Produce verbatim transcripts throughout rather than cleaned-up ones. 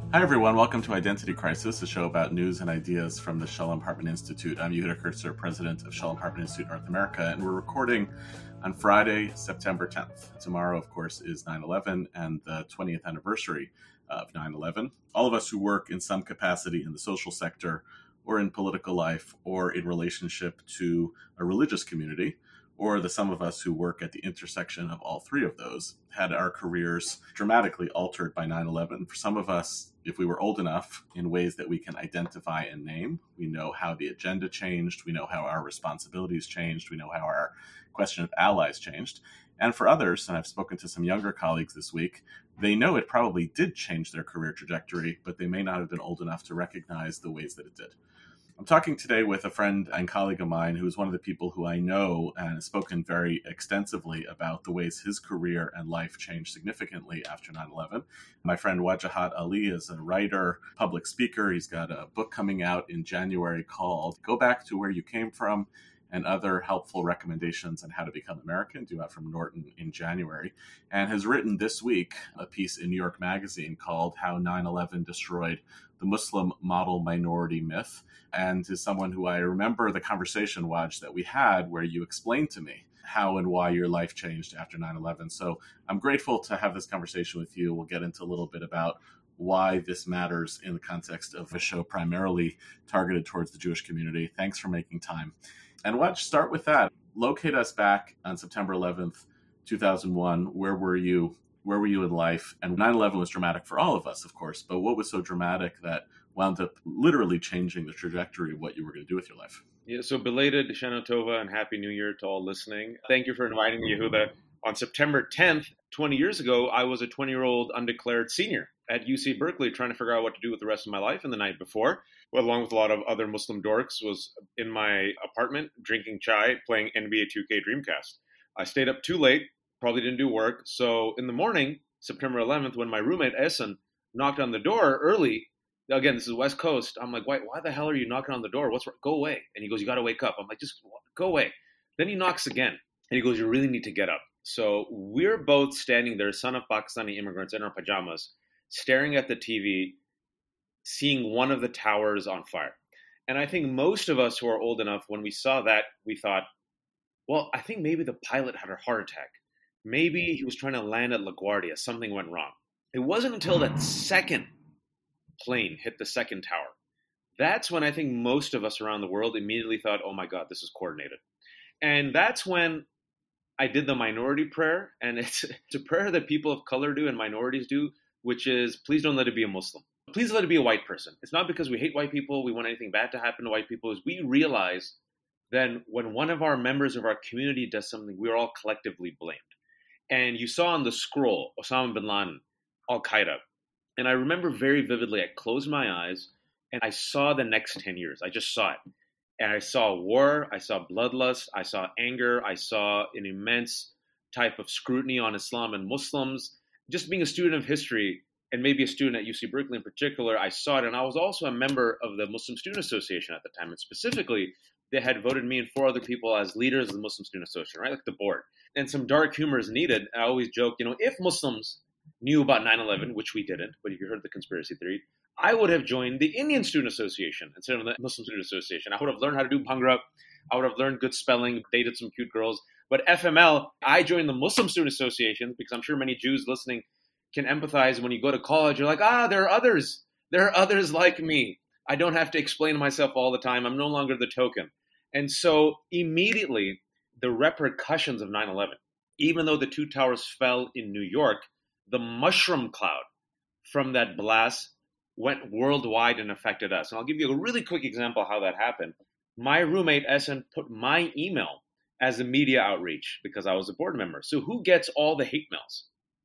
Hi, everyone. Welcome to Identity Crisis, a show about news and ideas from the Shalom Hartman Institute. I'm Yehuda Kurtzer, president of Shalom Hartman Institute North America, and we're recording on Friday, September tenth. Tomorrow, of course, is nine eleven and the twentieth anniversary of nine eleven. All of us who work in some capacity in the social sector or in political life or in relationship to a religious community, or the some of us who work at the intersection of all three of those, had our careers dramatically altered by nine eleven. For some of us, if we were old enough, in ways that we can identify and name, we know how the agenda changed, we know how our responsibilities changed, we know how our question of allies changed. And for others, and I've spoken to some younger colleagues this week, they know it probably did change their career trajectory, but they may not have been old enough to recognize the ways that it did. I'm talking today with a friend and colleague of mine who is one of the people who I know and has spoken very extensively about the ways his career and life changed significantly after nine eleven. My friend Wajahat Ali is a writer, public speaker. He's got a book coming out in January called Go Back to Where You Came From and Other Helpful Recommendations on How to Become American, due out from Norton in January, and has written this week a piece in New York Magazine called How nine eleven Destroyed the Muslim Model Minority Myth, and is someone who I remember the conversation, Waj, that we had where you explained to me how and why your life changed after nine eleven. So I'm grateful to have this conversation with you. We'll get into a little bit about why this matters in the context of a show primarily targeted towards the Jewish community. Thanks for making time. And Waj, start with that. Locate us back on September eleventh, two thousand one. Where were you? Where were you in life? And nine eleven was dramatic for all of us, of course, but what was so dramatic that wound up literally changing the trajectory of what you were going to do with your life? Yeah, so belated Shana Tova and Happy New Year to all listening. Thank you for inviting me, Yehuda. On September tenth, twenty years ago, I was a twenty-year-old undeclared senior at U C Berkeley trying to figure out what to do with the rest of my life. And the night before, well, along with a lot of other Muslim dorks, was in my apartment drinking chai, playing N B A two K Dreamcast. I stayed up too late, probably didn't do work. So in the morning, September eleventh, when my roommate Essen knocked on the door early, again, this is West Coast, I'm like, why, why the hell are you knocking on the door? What's wrong? Go away. And he goes, you got to wake up. I'm like, just go away. Then he knocks again. And he goes, you really need to get up. So we're both standing there, son of Pakistani immigrants in our pajamas, staring at the T V, seeing one of the towers on fire. And I think most of us who are old enough, when we saw that, we thought, well, I think maybe the pilot had a heart attack. Maybe he was trying to land at LaGuardia. Something went wrong. It wasn't until that second plane hit the second tower. That's when I think most of us around the world immediately thought, oh my God, this is coordinated. And that's when I did the minority prayer. And it's, it's a prayer that people of color do and minorities do, which is, please don't let it be a Muslim. Please let it be a white person. It's not because we hate white people, we want anything bad to happen to white people. Is we realize then when one of our members of our community does something, we're all collectively blamed. And you saw on the scroll, Osama bin Laden, Al-Qaeda. And I remember very vividly, I closed my eyes and I saw the next ten years. I just saw it. And I saw war, I saw bloodlust, I saw anger, I saw an immense type of scrutiny on Islam and Muslims. Just being a student of history, and maybe a student at U C Berkeley in particular, I saw it. And I was also a member of the Muslim Student Association at the time. And specifically, they had voted me and four other people as leaders of the Muslim Student Association, right? Like the board. And some dark humor is needed. I always joke, you know, if Muslims knew about nine eleven, which we didn't, but if you heard the conspiracy theory, I would have joined the Indian Student Association instead of the Muslim Student Association. I would have learned how to do bhangra. I would have learned good spelling, dated some cute girls. But F M L, I joined the Muslim Student Association because I'm sure many Jews listening can empathize. When you go to college, you're like, ah, there are others. There are others like me. I don't have to explain myself all the time. I'm no longer the token. And so immediately, the repercussions of nine eleven, even though the two towers fell in New York, the mushroom cloud from that blast went worldwide and affected us. And I'll give you a really quick example of how that happened. My roommate, Essen, put my email as a media outreach because I was a board member. So who gets all the hate mails?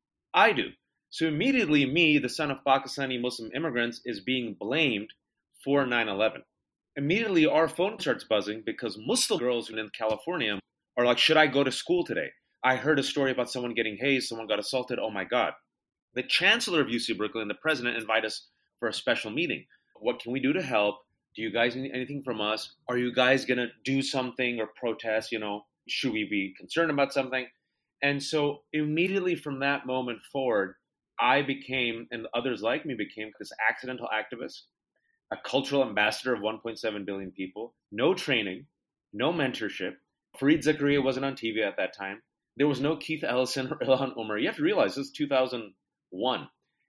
I do. So immediately me, the son of Pakistani Muslim immigrants, is being blamed for nine eleven. Immediately our phone starts buzzing because Muslim girls in California are like, should I go to school today? I heard a story about someone getting hazed, someone got assaulted, oh my God. The chancellor of U C Berkeley and the president invite us for a special meeting. What can we do to help? Do you guys need anything from us? Are you guys going to do something or protest? You know, should we be concerned about something? And so immediately from that moment forward, I became, and others like me became, this accidental activist, a cultural ambassador of one point seven billion people, no training, no mentorship. Fareed Zakaria wasn't on T V at that time. There was no Keith Ellison or Ilhan Omar. You have to realize this is two thousand one.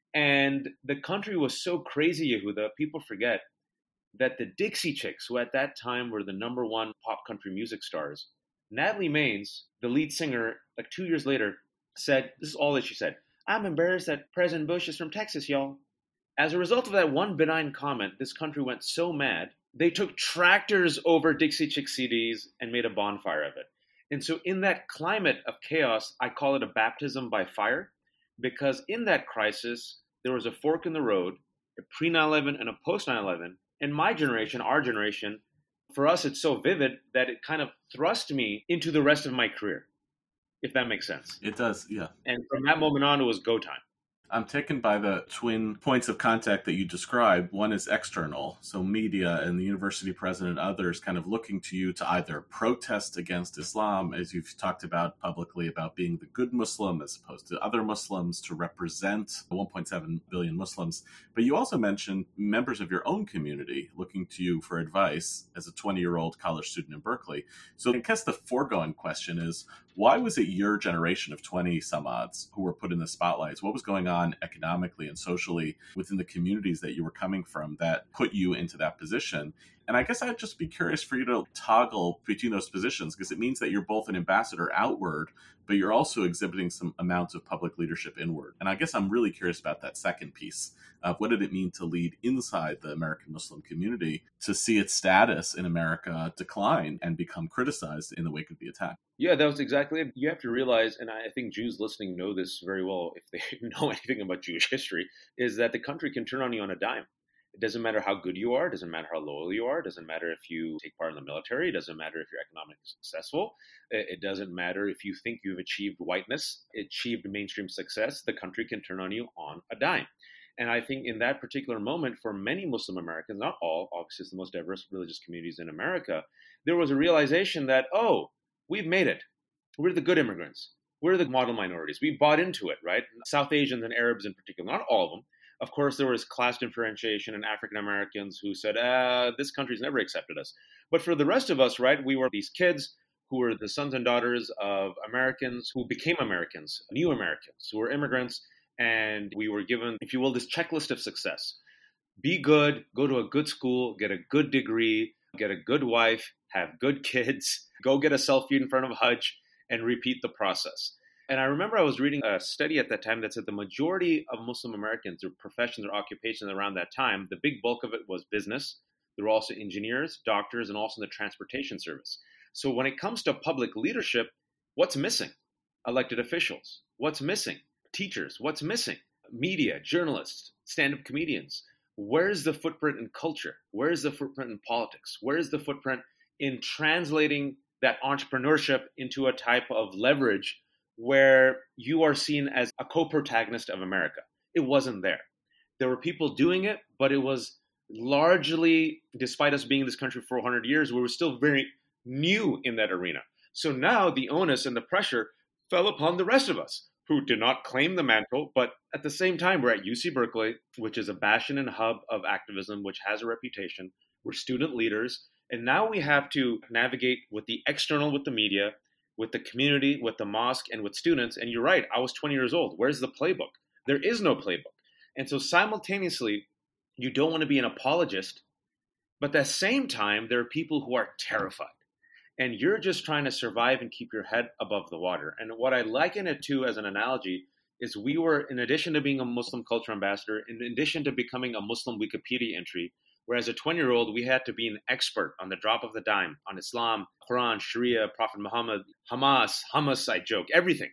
And the country was so crazy, Yehuda, people forget that the Dixie Chicks, who at that time were the number one pop country music stars, Natalie Maines, the lead singer, like two years later, said, this is all that she said, "I'm embarrassed that President Bush is from Texas, y'all." As a result of that one benign comment, this country went so mad, they took tractors over Dixie Chick C Ds and made a bonfire of it. And so in that climate of chaos, I call it a baptism by fire, because in that crisis, there was a fork in the road, a pre nine eleven and a post nine eleven. And my generation, our generation, for us, it's so vivid that it kind of thrust me into the rest of my career, if that makes sense. It does, yeah. And from that moment on, it was go time. I'm taken by the twin points of contact that you described. One is external, so media and the university president and others kind of looking to you to either protest against Islam, as you've talked about publicly, about being the good Muslim as opposed to other Muslims, to represent one point seven billion Muslims. But you also mentioned members of your own community looking to you for advice as a twenty-year-old college student in Berkeley. So I guess the foregoing question is, why was it your generation of twenty some odds who were put in the spotlights? What was going on economically and socially within the communities that you were coming from that put you into that position? And I guess I'd just be curious for you to toggle between those positions, because it means that you're both an ambassador outward, but you're also exhibiting some amounts of public leadership inward. And I guess I'm really curious about that second piece of what did it mean to lead inside the American Muslim community to see its status in America decline and become criticized in the wake of the attack? Yeah, that was exactly it. You have to realize, and I think Jews listening know this very well if they know anything about Jewish history, is that the country can turn on you on a dime. It doesn't matter how good you are. It doesn't matter how loyal you are. It doesn't matter if you take part in the military. It doesn't matter if you're economically successful. It doesn't matter if you think you've achieved whiteness, achieved mainstream success. The country can turn on you on a dime. And I think in that particular moment, for many Muslim Americans, not all, obviously it's the most diverse religious communities in America, there was a realization that, oh, we've made it. We're the good immigrants. We're the model minorities. We bought into it, right? South Asians and Arabs in particular, not all of them. Of course, there was class differentiation and African Americans who said, uh, this country's never accepted us. But for the rest of us, right, we were these kids who were the sons and daughters of Americans who became Americans, new Americans, who were immigrants. And we were given, if you will, this checklist of success. Be good, go to a good school, get a good degree, get a good wife, have good kids, go get a selfie in front of Hajj, and repeat the process. And I remember I was reading a study at that time that said the majority of Muslim Americans, their professions or occupations around that time, the big bulk of it was business. There were also engineers, doctors, and also the transportation service. So when it comes to public leadership, what's missing? Elected officials. What's missing? Teachers. What's missing? Media, journalists, stand-up comedians. Where's the footprint in culture? Where's the footprint in politics? Where's the footprint in translating that entrepreneurship into a type of leverage where you are seen as a co-protagonist of America? It wasn't there. There were people doing it, but it was largely, despite us being in this country for four hundred years, we were still very new in that arena. So now the onus and the pressure fell upon the rest of us who did not claim the mantle, but at the same time, we're at U C Berkeley, which is a bastion and hub of activism, which has a reputation. We're student leaders. And now we have to navigate with the external, with the media, with the community, with the mosque, and with students. And you're right, I was twenty years old. Where's the playbook? There is no playbook. And so simultaneously, you don't want to be an apologist, but at the same time, there are people who are terrified. And you're just trying to survive and keep your head above the water. And what I liken it to as an analogy is we were, in addition to being a Muslim culture ambassador, in addition to becoming a Muslim Wikipedia entry, where as a twenty-year-old, we had to be an expert on the drop of the dime, on Islam, Quran, Sharia, Prophet Muhammad, Hamas, Hamas, I joke, everything.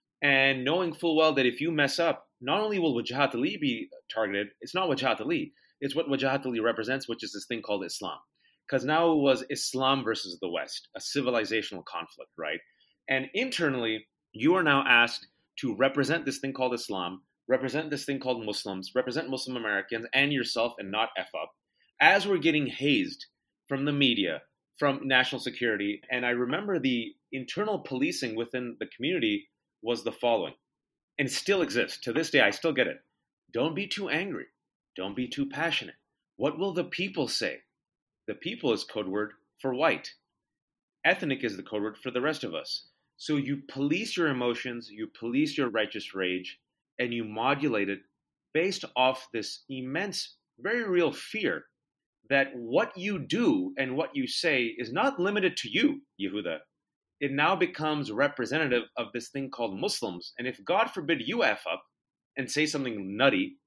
And knowing full well that if you mess up, not only will Wajahat Ali be targeted, it's not Wajahat Ali, it's what Wajahat Ali represents, which is this thing called Islam. Because now it was Islam versus the West, a civilizational conflict, right? And internally, you are now asked to represent this thing called Islam, represent this thing called Muslims, represent Muslim Americans and yourself and not F up, as we're getting hazed from the media, from national security. And I remember the internal policing within the community was the following. and still exists. To this day, I still get it. Don't be too angry. Don't be too passionate. What will the people say? The people is code word for white. Ethnic is the code word for the rest of us. So you police your emotions, you police your righteous rage, and you modulate it based off this immense, very real fear that what you do and what you say is not limited to you, Yehuda. It now becomes representative of this thing called Muslims. And if, God forbid, you F up and say something nutty,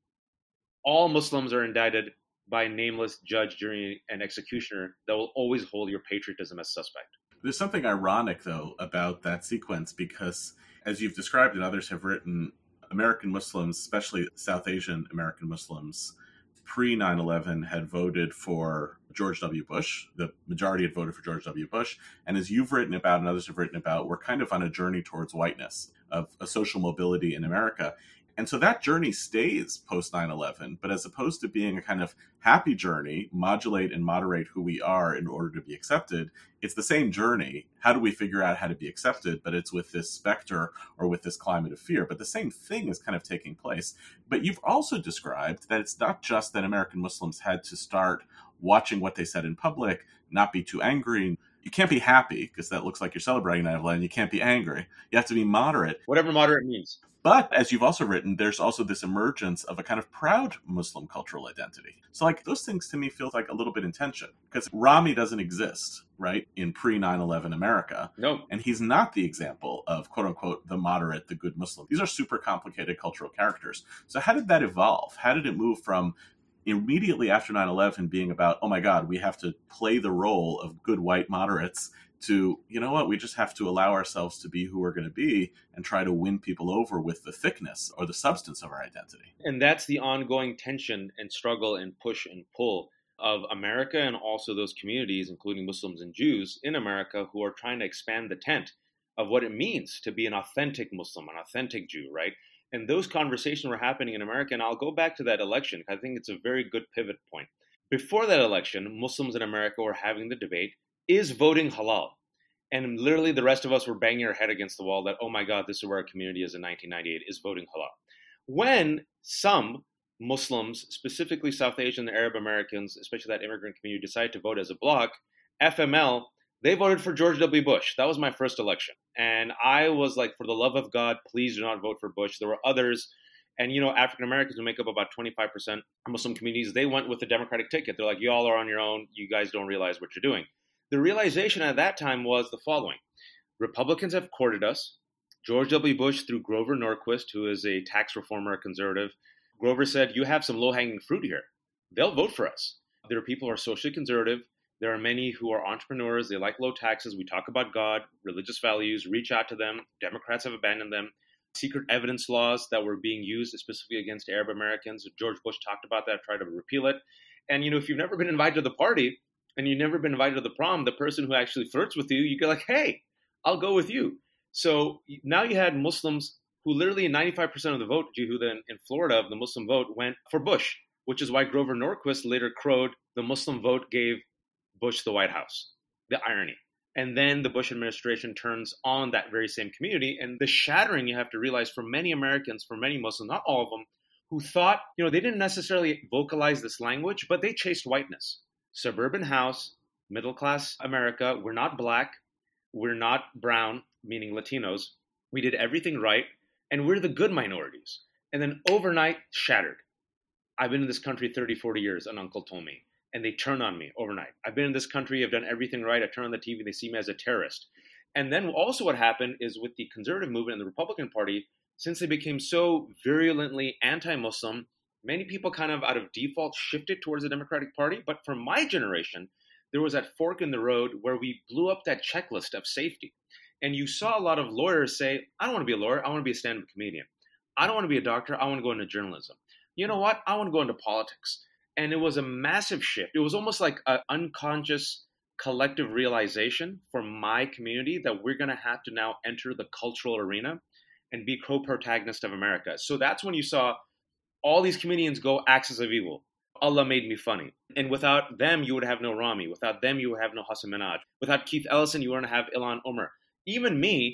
all Muslims are indicted by a nameless judge, jury, and executioner that will always hold your patriotism as suspect. There's something ironic, though, about that sequence, because as you've described and others have written, American Muslims, especially South Asian American Muslims, pre nine eleven had voted for George W. Bush. The majority had voted for George W. Bush. And as you've written about and others have written about, we're kind of on a journey towards whiteness, of a social mobility in America. And so that journey stays post nine eleven, but as opposed to being a kind of happy journey, modulate and moderate who we are in order to be accepted, it's the same journey. How do we figure out how to be accepted? But it's with this specter or with this climate of fear. But the same thing is kind of taking place. But you've also described that it's not just that American Muslims had to start watching what they said in public, not be too angry. You can't be happy because that looks like you're celebrating nine eleven. You can't be angry. You have to be moderate. Whatever moderate means. But as you've also written, there's also this emergence of a kind of proud Muslim cultural identity. So like those things to me feel like a little bit in tension because Rami doesn't exist, right, in pre nine eleven America. No. And he's not the example of, quote unquote, the moderate, the good Muslim. These are super complicated cultural characters. So how did that evolve? How did it move from immediately after nine eleven being about, oh my God, we have to play the role of good white moderates to, you know what, we just have to allow ourselves to be who we're going to be and try to win people over with the thickness or the substance of our identity. And that's the ongoing tension and struggle and push and pull of America and also those communities, including Muslims and Jews in America, who are trying to expand the tent of what it means to be an authentic Muslim, an authentic Jew, right? And those conversations were happening in America. And I'll go back to that election. I think it's a very good pivot point. Before that election, Muslims in America were having the debate, is voting halal? And literally the rest of us were banging our head against the wall that, oh my God, this is where our community is in nineteen ninety-eight, is voting halal. When some Muslims, specifically South Asian and Arab Americans, especially that immigrant community, decided to vote as a bloc, F M L, they voted for George W. Bush. That was my first election. And I was like, for the love of God, please do not vote for Bush. There were others. And, you know, African Americans who make up about twenty-five percent of Muslim communities, they went with the Democratic ticket. They're like, y'all are on your own. You guys don't realize what you're doing. The realization at that time was the following. Republicans have courted us. George W. Bush, through Grover Norquist, who is a tax reformer, a conservative, Grover said, you have some low-hanging fruit here. They'll vote for us. There are people who are socially conservative. There are many who are entrepreneurs. They like low taxes. We talk about God, religious values, reach out to them. Democrats have abandoned them. Secret evidence laws that were being used specifically against Arab Americans. George Bush talked about that, tried to repeal it. And, you know, if you've never been invited to the party, and you've never been invited to the prom, the person who actually flirts with you, you go like, hey, I'll go with you. So now you had Muslims who literally ninety-five percent of the vote, Yehuda, in, in Florida, of the Muslim vote, went for Bush, which is why Grover Norquist later crowed the Muslim vote gave Bush the White House. The irony. And then the Bush administration turns on that very same community. And the shattering, you have to realize, for many Americans, for many Muslims, not all of them, who thought, you know, they didn't necessarily vocalize this language, but they chased whiteness. Suburban house, middle-class America, we're not black, we're not brown, meaning Latinos. We did everything right, and we're the good minorities. And then overnight, shattered. I've been in this country thirty, forty years, an uncle told me, and they turn on me overnight. I've been in this country, I've done everything right, I turn on the T V, they see me as a terrorist. And then also what happened is with the conservative movement and the Republican Party, since they became so virulently anti-Muslim, many people kind of out of default shifted towards the Democratic Party. But for my generation, there was that fork in the road where we blew up that checklist of safety. And you saw a lot of lawyers say, I don't want to be a lawyer. I want to be a stand-up comedian. I don't want to be a doctor. I want to go into journalism. You know what? I want to go into politics. And it was a massive shift. It was almost like an unconscious collective realization for my community that we're going to have to now enter the cultural arena and be co-protagonist of America. So that's when you saw all these comedians go axis of evil. Allah made me funny. And without them, you would have no Rami. Without them, you would have no Hassan Minhaj. Without Keith Ellison, you wouldn't have Ilhan Omar. Even me,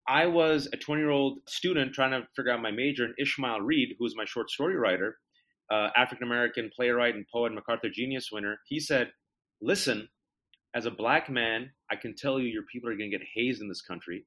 I was a twenty-year-old student trying to figure out my major, and Ishmael Reed, who was my short story writer, uh, African-American playwright and poet, MacArthur Genius winner, he said, listen, as a black man, I can tell you your people are going to get hazed in this country.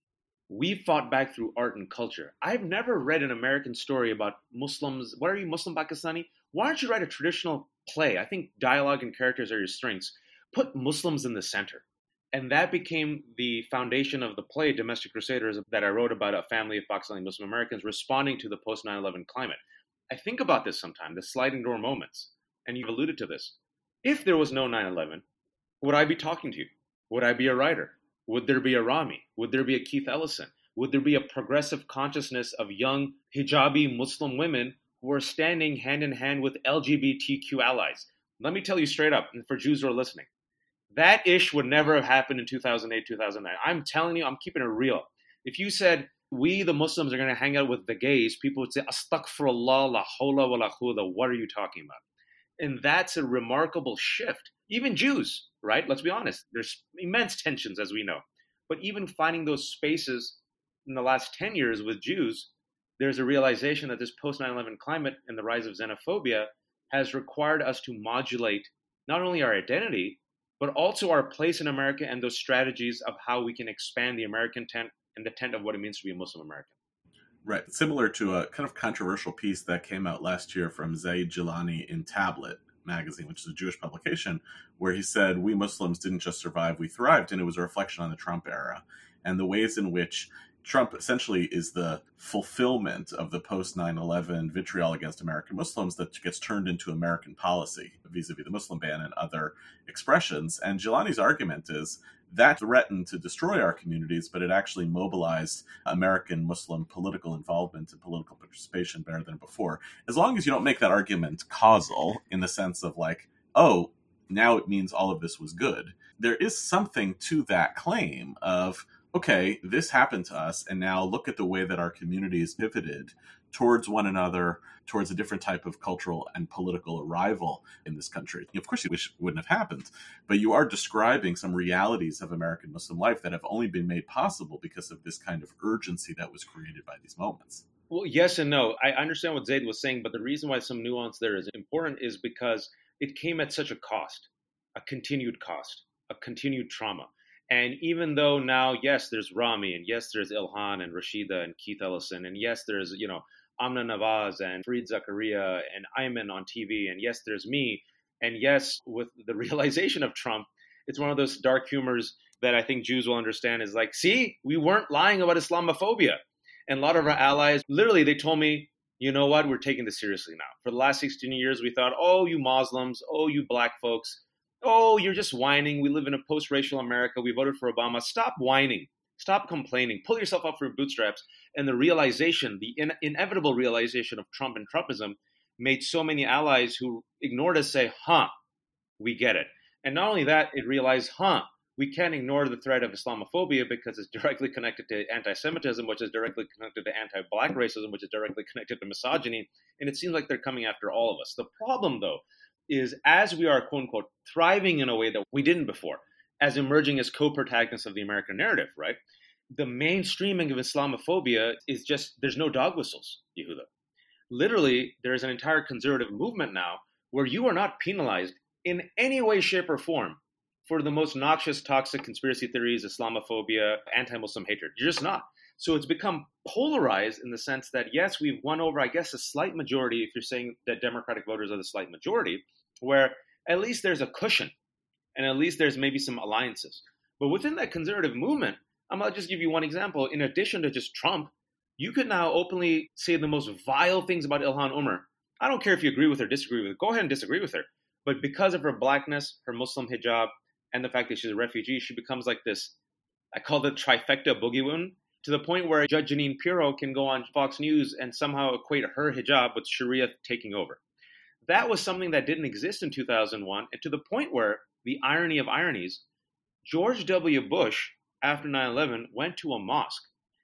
We fought back through art and culture. I've never read an American story about Muslims. What are you, Muslim Pakistani? Why don't you write a traditional play? I think dialogue and characters are your strengths. Put Muslims in the center. And that became the foundation of the play, Domestic Crusaders, that I wrote about a family of Pakistani Muslim Americans responding to the post nine eleven climate. I think about this sometimes, the sliding door moments, and you've alluded to this. If there was no nine eleven, would I be talking to you? Would I be a writer? Would there be a Rami? Would there be a Keith Ellison? Would there be a progressive consciousness of young hijabi Muslim women who are standing hand in hand with L G B T Q allies? Let me tell you straight up, and for Jews who are listening, that ish would never have happened in two thousand eight, two thousand nine. I'm telling you, I'm keeping it real. If you said, we, the Muslims, are going to hang out with the gays, people would say, astaghfirullah, la hawla wa la quwwata, what are you talking about? And that's a remarkable shift. Even Jews, right? Let's be honest. There's immense tensions, as we know. But even finding those spaces in the last ten years with Jews, there's a realization that this post nine eleven climate and the rise of xenophobia has required us to modulate not only our identity, but also our place in America and those strategies of how we can expand the American tent and the tent of what it means to be a Muslim American. Right. Similar to a kind of controversial piece that came out last year from Zaid Jilani in Tablet magazine, which is a Jewish publication, where he said, we Muslims didn't just survive, we thrived. And it was a reflection on the Trump era and the ways in which Trump essentially is the fulfillment of the post nine eleven vitriol against American Muslims that gets turned into American policy vis-a-vis the Muslim ban and other expressions. And Gilani's argument is that threatened to destroy our communities, but it actually mobilized American Muslim political involvement and political participation better than before. As long as you don't make that argument causal in the sense of like, oh, now it means all of this was good. There is something to that claim of, okay, this happened to us, and now look at the way that our communities pivoted towards one another, towards a different type of cultural and political arrival in this country. Of course, you wish it wouldn't have happened, but you are describing some realities of American Muslim life that have only been made possible because of this kind of urgency that was created by these moments. Well, yes and no. I understand what Zaid was saying, but the reason why some nuance there is important is because it came at such a cost, a continued cost, a continued trauma. And even though now, yes, there's Rami, and yes, there's Ilhan and Rashida and Keith Ellison, and yes, there's, you know, Amna Nawaz and Fareed Zakaria and Ayman on T V, and yes, there's me, and yes, with the realization of Trump, it's one of those dark humors that I think Jews will understand is like, see, we weren't lying about Islamophobia. And a lot of our allies, literally, they told me, you know what, we're taking this seriously now. For the last sixteen years, we thought, oh, you Muslims, oh, you black folks, oh, you're just whining. We live in a post-racial America. We voted for Obama. Stop whining. Stop complaining. Pull yourself up from your bootstraps. And the realization, the in- inevitable realization of Trump and Trumpism made so many allies who ignored us say, huh, we get it. And not only that, it realized, huh, we can't ignore the threat of Islamophobia because it's directly connected to anti-Semitism, which is directly connected to anti-black racism, which is directly connected to misogyny. And it seems like they're coming after all of us. The problem, though, is as we are, quote unquote, thriving in a way that we didn't before, as emerging as co-protagonists of the American narrative, right? The mainstreaming of Islamophobia is just, there's no dog whistles, Yehuda. Literally, there's an entire conservative movement now where you are not penalized in any way, shape, or form for the most noxious, toxic conspiracy theories, Islamophobia, anti-Muslim hatred. You're just not. So it's become polarized in the sense that, yes, we've won over, I guess, a slight majority, if you're saying that Democratic voters are the slight majority, where at least there's a cushion and at least there's maybe some alliances. But within that conservative movement, I'm going to just give you one example. In addition to just Trump, you could now openly say the most vile things about Ilhan Omar. I don't care if you agree with her, disagree with her. Go ahead and disagree with her. But because of her blackness, her Muslim hijab, and the fact that she's a refugee, she becomes like this, I call it trifecta boogie-woon, to the point where Judge Jeanine Pirro can go on Fox News and somehow equate her hijab with Sharia taking over. That was something that didn't exist in two thousand one, and to the point where, the irony of ironies, George W. Bush, after nine eleven, went to a mosque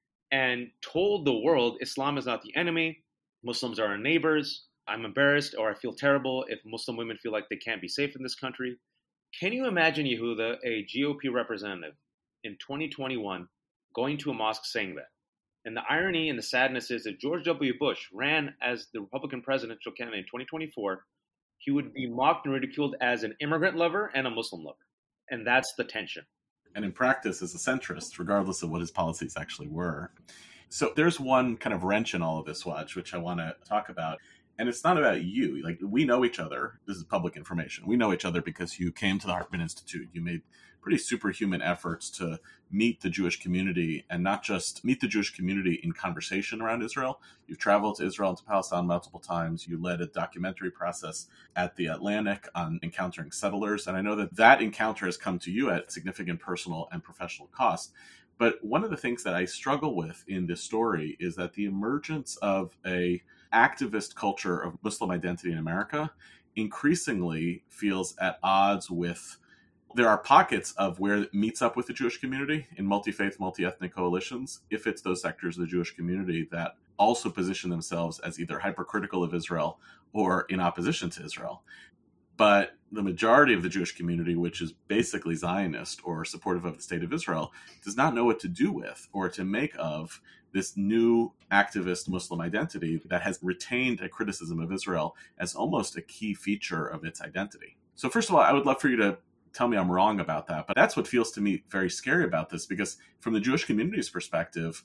and told the world Islam is not the enemy, Muslims are our neighbors, I'm embarrassed or I feel terrible if Muslim women feel like they can't be safe in this country. Can you imagine, Yehuda, a G O P representative in twenty twenty-one going to a mosque saying that. And the irony and the sadness is that George W. Bush ran as the Republican presidential candidate in twenty twenty-four, he would be mocked and ridiculed as an immigrant lover and a Muslim lover. And that's the tension. And in practice, as a centrist, regardless of what his policies actually were. So there's one kind of wrench in all of this, Waj, which I want to talk about. And it's not about you. Like, we know each other. This is public information. We know each other because you came to the Hartman Institute. You made pretty superhuman efforts to meet the Jewish community, and not just meet the Jewish community in conversation around Israel. You've traveled to Israel and to Palestine multiple times. You led a documentary process at the Atlantic on encountering settlers. And I know that that encounter has come to you at significant personal and professional cost. But one of the things that I struggle with in this story is that the emergence of a activist culture of Muslim identity in America increasingly feels at odds with, there are pockets of where it meets up with the Jewish community in multi-faith, multi-ethnic coalitions, if it's those sectors of the Jewish community that also position themselves as either hypercritical of Israel or in opposition to Israel. But the majority of the Jewish community, which is basically Zionist or supportive of the state of Israel, does not know what to do with or to make of this new activist Muslim identity that has retained a criticism of Israel as almost a key feature of its identity. So first of all, I would love for you to tell me I'm wrong about that, but that's what feels to me very scary about this, because from the Jewish community's perspective,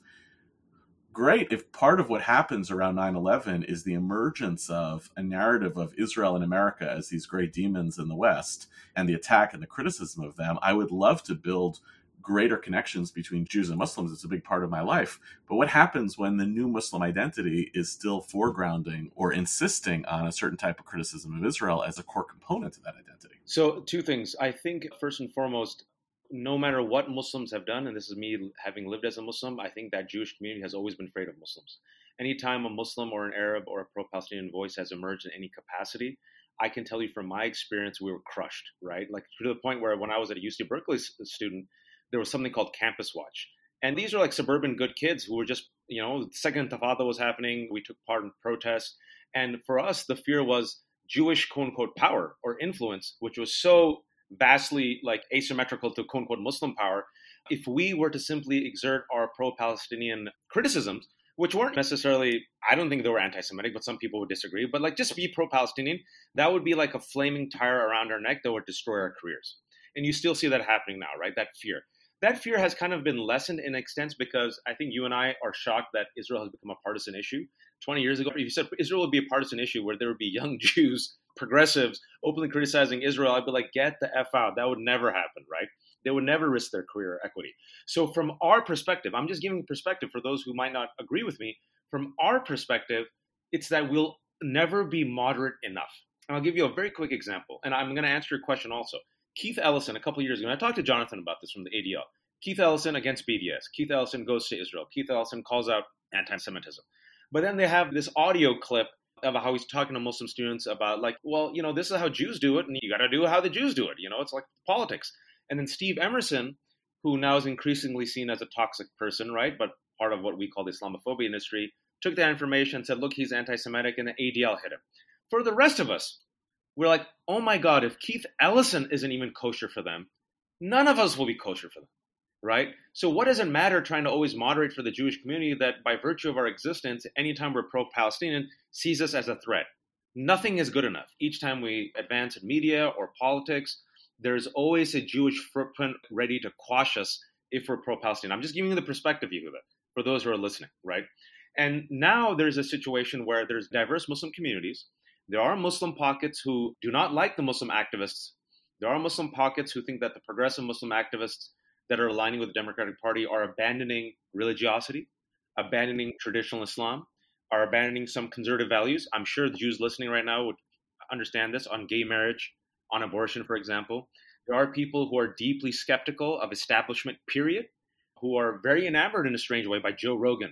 great if part of what happens around nine eleven is the emergence of a narrative of Israel and America as these great demons in the West and the attack and the criticism of them. I would love to build greater connections between Jews and Muslims. It's a big part of my life. But what happens when the new Muslim identity is still foregrounding or insisting on a certain type of criticism of Israel as a core component of that identity? So two things. I think first and foremost, no matter what Muslims have done, and this is me having lived as a Muslim, I think that Jewish community has always been afraid of Muslims. Anytime a Muslim or an Arab or a pro-Palestinian voice has emerged in any capacity, I can tell you from my experience, we were crushed, right? Like to the point where when I was at a U C Berkeley student, there was something called Campus Watch. And these are like suburban good kids who were just, you know, the Second Intifada was happening. We took part in protests. And for us, the fear was Jewish, quote unquote, power or influence, which was so vastly like asymmetrical to quote unquote Muslim power. If we were to simply exert our pro-Palestinian criticisms, which weren't necessarily, I don't think they were anti-Semitic, but some people would disagree, but like just be pro-Palestinian, that would be like a flaming tire around our neck that would destroy our careers. And you still see that happening now, right? That fear. That fear has kind of been lessened in extent because I think you and I are shocked that Israel has become a partisan issue. twenty years ago, if you said Israel would be a partisan issue where there would be young Jews, progressives, openly criticizing Israel, I'd be like, get the F out. That would never happen, right? They would never risk their career equity. So from our perspective, I'm just giving perspective for those who might not agree with me. From our perspective, it's that we'll never be moderate enough. And I'll give you a very quick example. And I'm going to answer your question also. Keith Ellison, a couple of years ago, and I talked to Jonathan about this from the A D L. Keith Ellison against B D S. Keith Ellison goes to Israel. Keith Ellison calls out anti-Semitism. But then they have this audio clip of how he's talking to Muslim students about like, well, you know, this is how Jews do it, and you got to do how the Jews do it. You know, it's like politics. And then Steve Emerson, who now is increasingly seen as a toxic person, right, but part of what we call the Islamophobia industry, took that information and said, look, he's anti-Semitic, and the A D L hit him. For the rest of us, we're like, oh my God, if Keith Ellison isn't even kosher for them, none of us will be kosher for them, right? So what does it matter trying to always moderate for the Jewish community that by virtue of our existence, anytime we're pro-Palestinian, sees us as a threat? Nothing is good enough. Each time we advance in media or politics, there's always a Jewish footprint ready to quash us if we're pro-Palestinian. I'm just giving you the perspective, Yehuda, for those who are listening, right? And now there's a situation where there's diverse Muslim communities. There are Muslim pockets who do not like the Muslim activists. There are Muslim pockets who think that the progressive Muslim activists that are aligning with the Democratic Party are abandoning religiosity, abandoning traditional Islam, are abandoning some conservative values. I'm sure the Jews listening right now would understand this on gay marriage, on abortion, for example. There are people who are deeply skeptical of establishment, period, who are very enamored in a strange way by Joe Rogan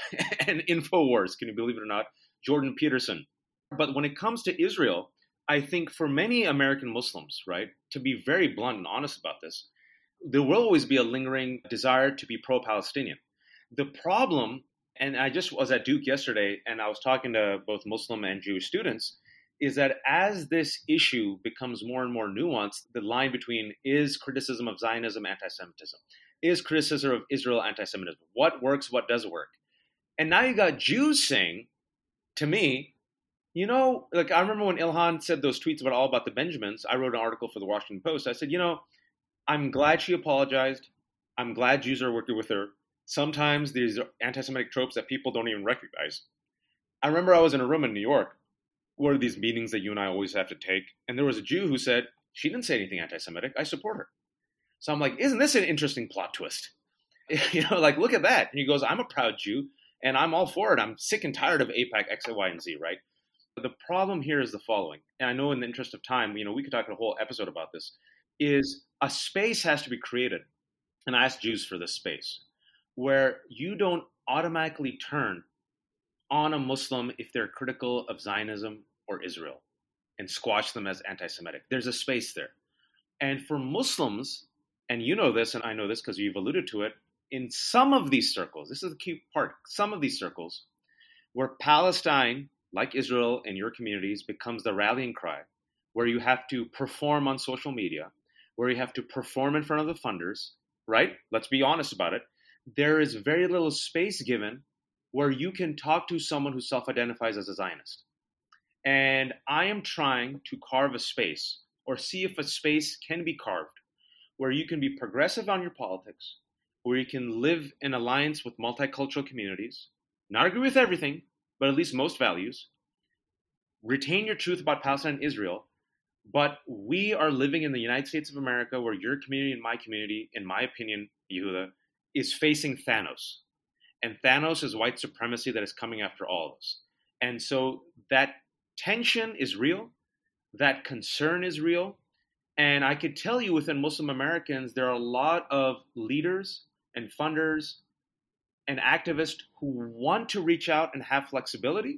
and InfoWars, can you believe it or not, Jordan Peterson. But when it comes to Israel, I think for many American Muslims, right, to be very blunt and honest about this, there will always be a lingering desire to be pro-Palestinian. The problem, and I just was at Duke yesterday, and I was talking to both Muslim and Jewish students, is that as this issue becomes more and more nuanced, the line between is criticism of Zionism anti-Semitism? is criticism of Israel anti-Semitism. What works, what doesn't work. And now you got Jews saying to me, you know, like I remember when Ilhan said those tweets about all about the Benjamins, I wrote an article for the Washington Post. I said, you know, I'm glad she apologized. I'm glad Jews are working with her. Sometimes these are anti-Semitic tropes that people don't even recognize. I remember I was in a room in New York, one of these meetings that you and I always have to take, and there was a Jew who said, she didn't say anything anti-Semitic. I support her. So I'm like, isn't this an interesting plot twist? You know, like, look at that. And he goes, I'm a proud Jew, and I'm all for it. I'm sick and tired of AIPAC, X, Y, and Z, right? But the problem here is the following, and I know in the interest of time, you know, we could talk a whole episode about this, is a space has to be created, and I ask Jews for this space, where you don't automatically turn on a Muslim if they're critical of Zionism or Israel and squash them as anti-Semitic. There's a space there. And for Muslims, and you know this, and I know this because you've alluded to it, in some of these circles, this is the key part, some of these circles, where Palestine, like Israel and your communities, becomes the rallying cry, where you have to perform on social media, where you have to perform in front of the funders, right? Let's be honest about it. There is very little space given where you can talk to someone who self-identifies as a Zionist. And I am trying to carve a space, or see if a space can be carved, where you can be progressive on your politics, where you can live in alliance with multicultural communities, not agree with everything, but at least most values, retain your truth about Palestine and Israel, but we are living in the United States of America where your community and my community, in my opinion, Yehuda, is facing Thanos. And Thanos is white supremacy that is coming after all of us. And so that tension is real, that concern is real, and I could tell you within Muslim Americans, there are a lot of leaders and funders and activists who want to reach out and have flexibility,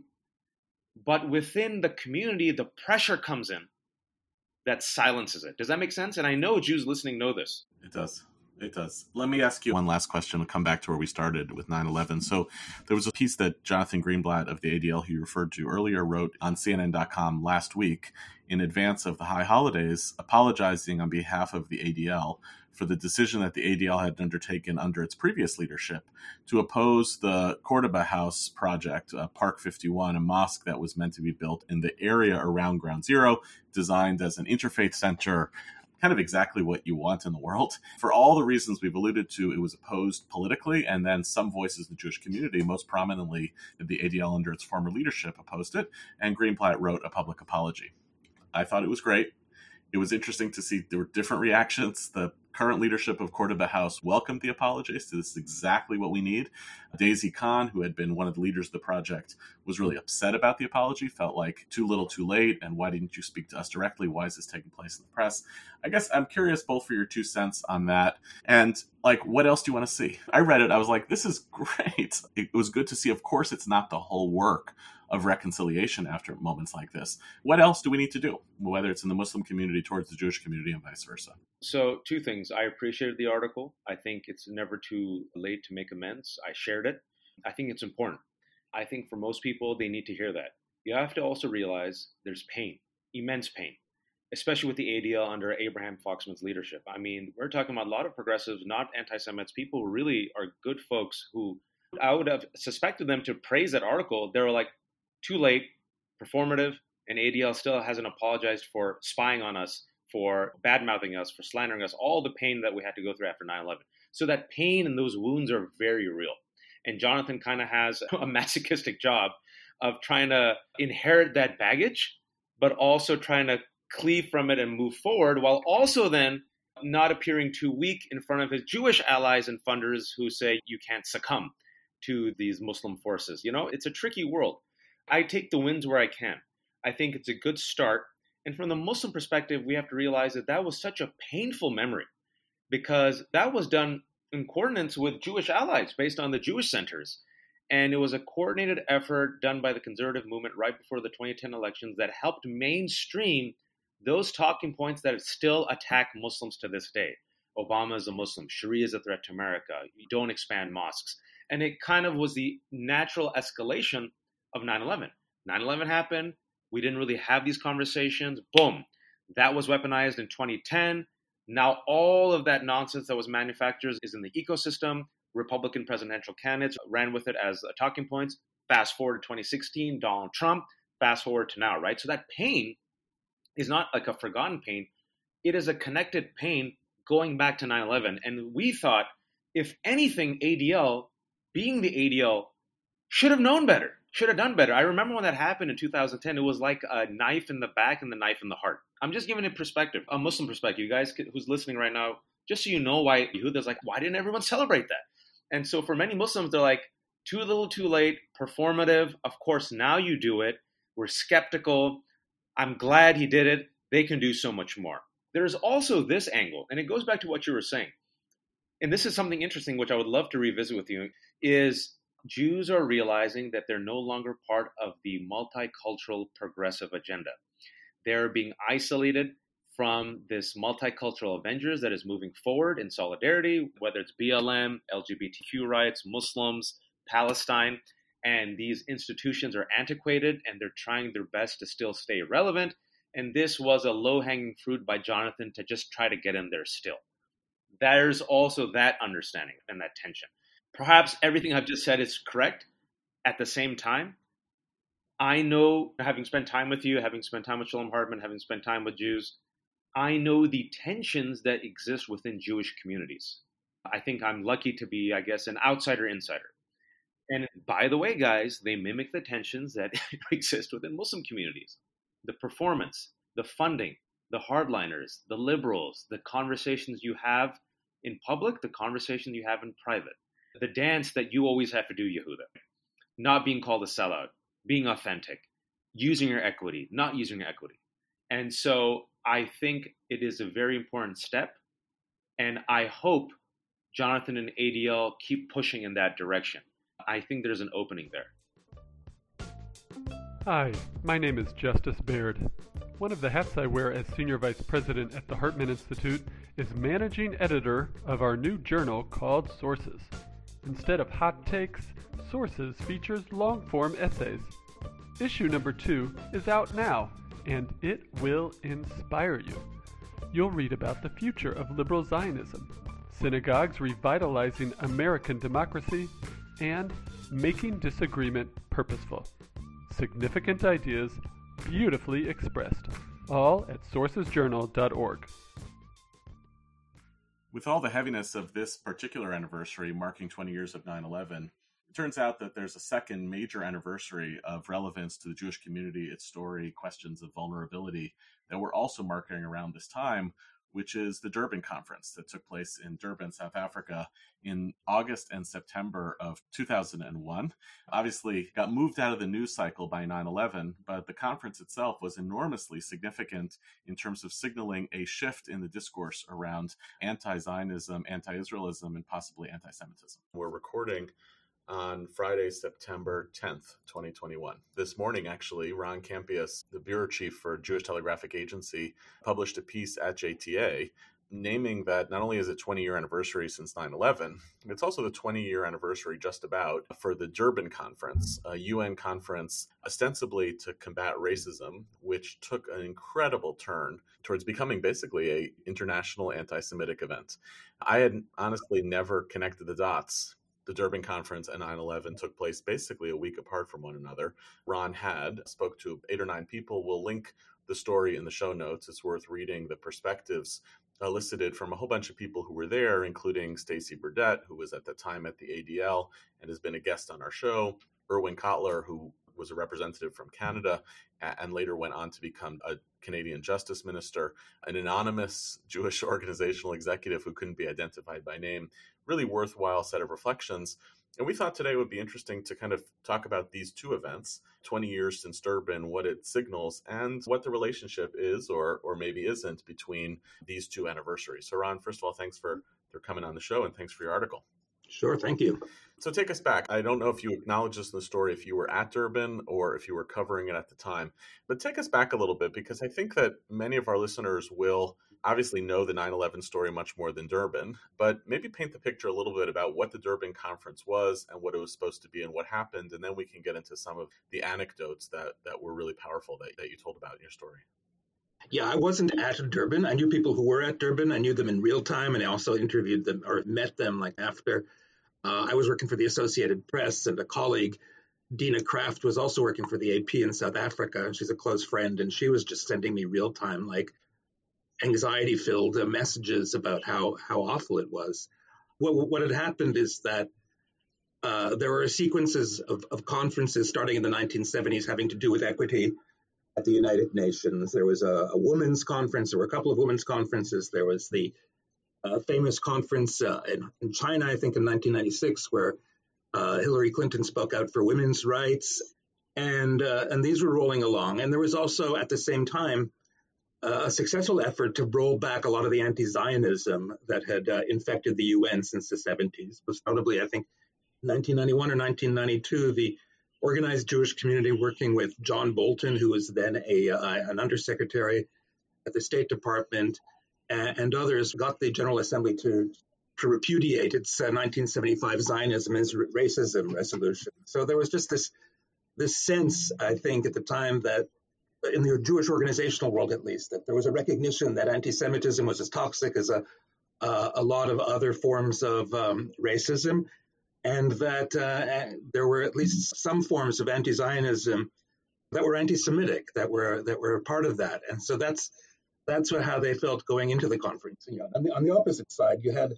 but within the community, the pressure comes in that silences it. Does that make sense? And I know Jews listening know this. It does. It does. Let me ask you one last question to come back to where we started with nine eleven. So there was a piece that Jonathan Greenblatt of the A D L, who you referred to earlier, wrote on C N N dot com last week in advance of the high holidays, apologizing on behalf of the A D L for the decision that the A D L had undertaken under its previous leadership to oppose the Cordoba House project, uh, Park fifty-one, a mosque that was meant to be built in the area around Ground Zero, designed as an interfaith center, kind of exactly what you want in the world. For all the reasons we've alluded to, it was opposed politically, and then some voices in the Jewish community, most prominently the A D L under its former leadership, opposed it, and Greenblatt wrote a public apology. I thought it was great. It was interesting to see there were different reactions. The current leadership of Cordoba House welcomed the apologies. This is exactly what we need. Daisy Khan, who had been one of the leaders of the project, was really upset about the apology, felt like too little too late, and why didn't you speak to us directly? Why is this taking place in the press? I guess I'm curious both for your two cents on that, and like, what else do you want to see? I read it, I was like, this is great. It was good to see. Of course, it's not the whole work of reconciliation after moments like this. What else do we need to do, whether it's in the Muslim community towards the Jewish community and vice versa? So two things. I appreciated the article. I think it's never too late to make amends. I shared it. I think it's important. I think for most people, they need to hear that. You have to also realize there's pain, immense pain, especially with the A D L under Abraham Foxman's leadership. I mean, we're talking about a lot of progressives, not anti-Semites, people who really are good folks who I would have suspected them to praise that article. They were like, too late, performative, and A D L still hasn't apologized for spying on us, for bad-mouthing us, for slandering us, all the pain that we had to go through after nine eleven. So that pain and those wounds are very real. And Jonathan kind of has a masochistic job of trying to inherit that baggage, but also trying to cleave from it and move forward, while also then not appearing too weak in front of his Jewish allies and funders who say you can't succumb to these Muslim forces. You know, it's a tricky world. I take the wins where I can. I think it's a good start. And from the Muslim perspective, we have to realize that that was such a painful memory because that was done in coordinates with Jewish allies based on the Jewish centers. And it was a coordinated effort done by the conservative movement right before the twenty ten elections that helped mainstream those talking points that still attack Muslims to this day. Obama is a Muslim. Sharia is a threat to America. You don't expand mosques. And it kind of was the natural escalation of nine eleven. nine eleven happened. We didn't really have these conversations. Boom. That was weaponized in twenty ten. Now, all of that nonsense that was manufactured is in the ecosystem. Republican presidential candidates ran with it as talking points. Fast forward to twenty sixteen, Donald Trump. Fast forward to now, right? So that pain is not like a forgotten pain. It is a connected pain going back to nine eleven. And we thought, if anything, A D L, being the A D L, should have known better, should have done better. I remember when that happened in two thousand ten, it was like a knife in the back and the knife in the heart. I'm just giving it perspective, a Muslim perspective. You guys who's listening right now, just so you know why Yehuda's like, why didn't everyone celebrate that? And so for many Muslims, they're like, too little, too late, performative. Of course, now you do it. We're skeptical. I'm glad he did it. They can do so much more. There's also this angle, and it goes back to what you were saying. And this is something interesting, which I would love to revisit with you, is Jews are realizing that they're no longer part of the multicultural progressive agenda. They're being isolated from this multicultural Avengers that is moving forward in solidarity, whether it's B L M, L G B T Q rights, Muslims, Palestine, and these institutions are antiquated and they're trying their best to still stay relevant. And this was a low-hanging fruit by Jonathan to just try to get in there still. There's also that understanding and that tension. Perhaps everything I've just said is correct. At the same time, I know, having spent time with you, having spent time with Shalom Hartman, having spent time with Jews, I know the tensions that exist within Jewish communities. I think I'm lucky to be, I guess, an outsider insider. And by the way, guys, they mimic the tensions that exist within Muslim communities. The performance, the funding, the hardliners, the liberals, the conversations you have in public, the conversation you have in private, the dance that you always have to do, Yehuda. Not being called a sellout, being authentic, using your equity, not using your equity. And so I think it is a very important step. And I hope Jonathan and A D L keep pushing in that direction. I think there's an opening there. Hi, my name is Justice Baird. One of the hats I wear as Senior Vice President at the Hartman Institute is Managing Editor of our new journal called Sources. Instead of hot takes, Sources features long-form essays. Issue number two is out now, and it will inspire you. You'll read about the future of liberal Zionism, synagogues revitalizing American democracy, and making disagreement purposeful. Significant ideas beautifully expressed, all at sources journal dot org. With all the heaviness of this particular anniversary marking twenty years of nine eleven, it turns out that there's a second major anniversary of relevance to the Jewish community, its story, questions of vulnerability that we're also marking around this time, which is the Durban Conference that took place in Durban, South Africa in August and September of two thousand one. Obviously, got moved out of the news cycle by nine eleven, but the conference itself was enormously significant in terms of signaling a shift in the discourse around anti-Zionism, anti-Israelism, and possibly anti-Semitism. We're recording on Friday, September tenth, twenty twenty-one. This morning, actually, Ron Campius, the bureau chief for Jewish Telegraphic Agency, published a piece at J T A naming that not only is it twenty-year anniversary since nine eleven, it's also the twenty-year anniversary just about for the Durban Conference, a U N conference ostensibly to combat racism, which took an incredible turn towards becoming basically a international anti-Semitic event. I had honestly never connected the dots. The Durban Conference and nine eleven took place basically a week apart from one another. Ron had spoke to eight or nine people. We'll link the story in the show notes. It's worth reading the perspectives elicited from a whole bunch of people who were there, including Stacey Burdett, who was at the time at the A D L and has been a guest on our show, Erwin Kotler, who was a representative from Canada and later went on to become a Canadian Justice Minister, an anonymous Jewish organizational executive who couldn't be identified by name. Really worthwhile set of reflections. And we thought today would be interesting to kind of talk about these two events, twenty years since Durban, what it signals, and what the relationship is or or maybe isn't between these two anniversaries. So Ron, first of all, thanks for, for coming on the show and thanks for your article. Sure, thank you. So take us back. I don't know if you acknowledge this in the story, if you were at Durban or if you were covering it at the time, but take us back a little bit because I think that many of our listeners will obviously know the nine eleven story much more than Durban, but maybe paint the picture a little bit about what the Durban Conference was and what it was supposed to be and what happened, and then we can get into some of the anecdotes that, that were really powerful that, that you told about in your story. Yeah, I wasn't at Durban. I knew people who were at Durban. I knew them in real time, and I also interviewed them or met them like after. Uh, I was working for the Associated Press, and a colleague, Dina Kraft, was also working for the A P in South Africa. She's a close friend, and she was just sending me real time, like anxiety-filled uh, messages about how how awful it was. What what had happened is that uh, there were sequences of, of conferences starting in the nineteen seventies having to do with equity at the United Nations. There was a, a women's conference. There were a couple of women's conferences. There was the uh, famous conference uh, in, in China, I think in nineteen ninety-six, where uh, Hillary Clinton spoke out for women's rights. And, uh, and these were rolling along. And there was also, at the same time, uh, a successful effort to roll back a lot of the anti-Zionism that had uh, infected the U N since the seventies. Most notably, I think, nineteen ninety-one or nineteen ninety-two, the organized Jewish community working with John Bolton, who was then a uh, an undersecretary at the State Department, and, and others, got the General Assembly to to repudiate its uh, nineteen seventy-five Zionism and racism resolution. So there was just this this sense, I think, at the time that in the Jewish organizational world, at least, that there was a recognition that anti-Semitism was as toxic as a uh, a lot of other forms of um, racism. And that uh, there were at least some forms of anti-Zionism that were anti-Semitic, that were that were a part of that. And so that's that's what, how they felt going into the conference. You know, on the, on the opposite side, you had,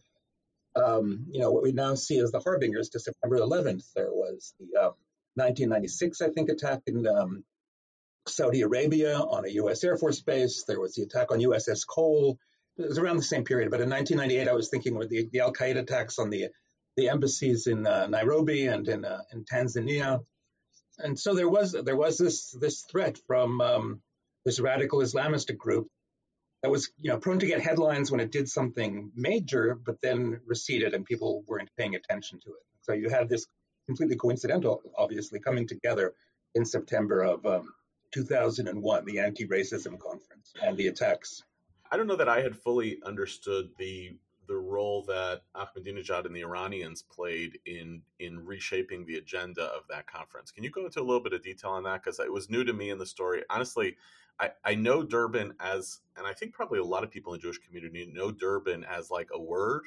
um, you know, what we now see as the harbingers to September eleventh. There was the um, nineteen ninety-six, I think, attack in um, Saudi Arabia on a U S Air Force base. There was the attack on U S S Cole. It was around the same period. But in nineteen ninety-eight, I was thinking with the, the Al-Qaeda attacks on the the embassies in uh, Nairobi and in, uh, in Tanzania. And so there was there was this this threat from um, this radical Islamist group that was, you know, prone to get headlines when it did something major, but then receded and people weren't paying attention to it. So you had this completely coincidental, obviously, coming together in September of um, two thousand one, the anti-racism conference and the attacks. I don't know that I had fully understood the the role that Ahmadinejad and the Iranians played in in reshaping the agenda of that conference. Can you go into a little bit of detail on that? Because it was new to me in the story. Honestly, I, I know Durban as, and I think probably a lot of people in the Jewish community know Durban as like a word,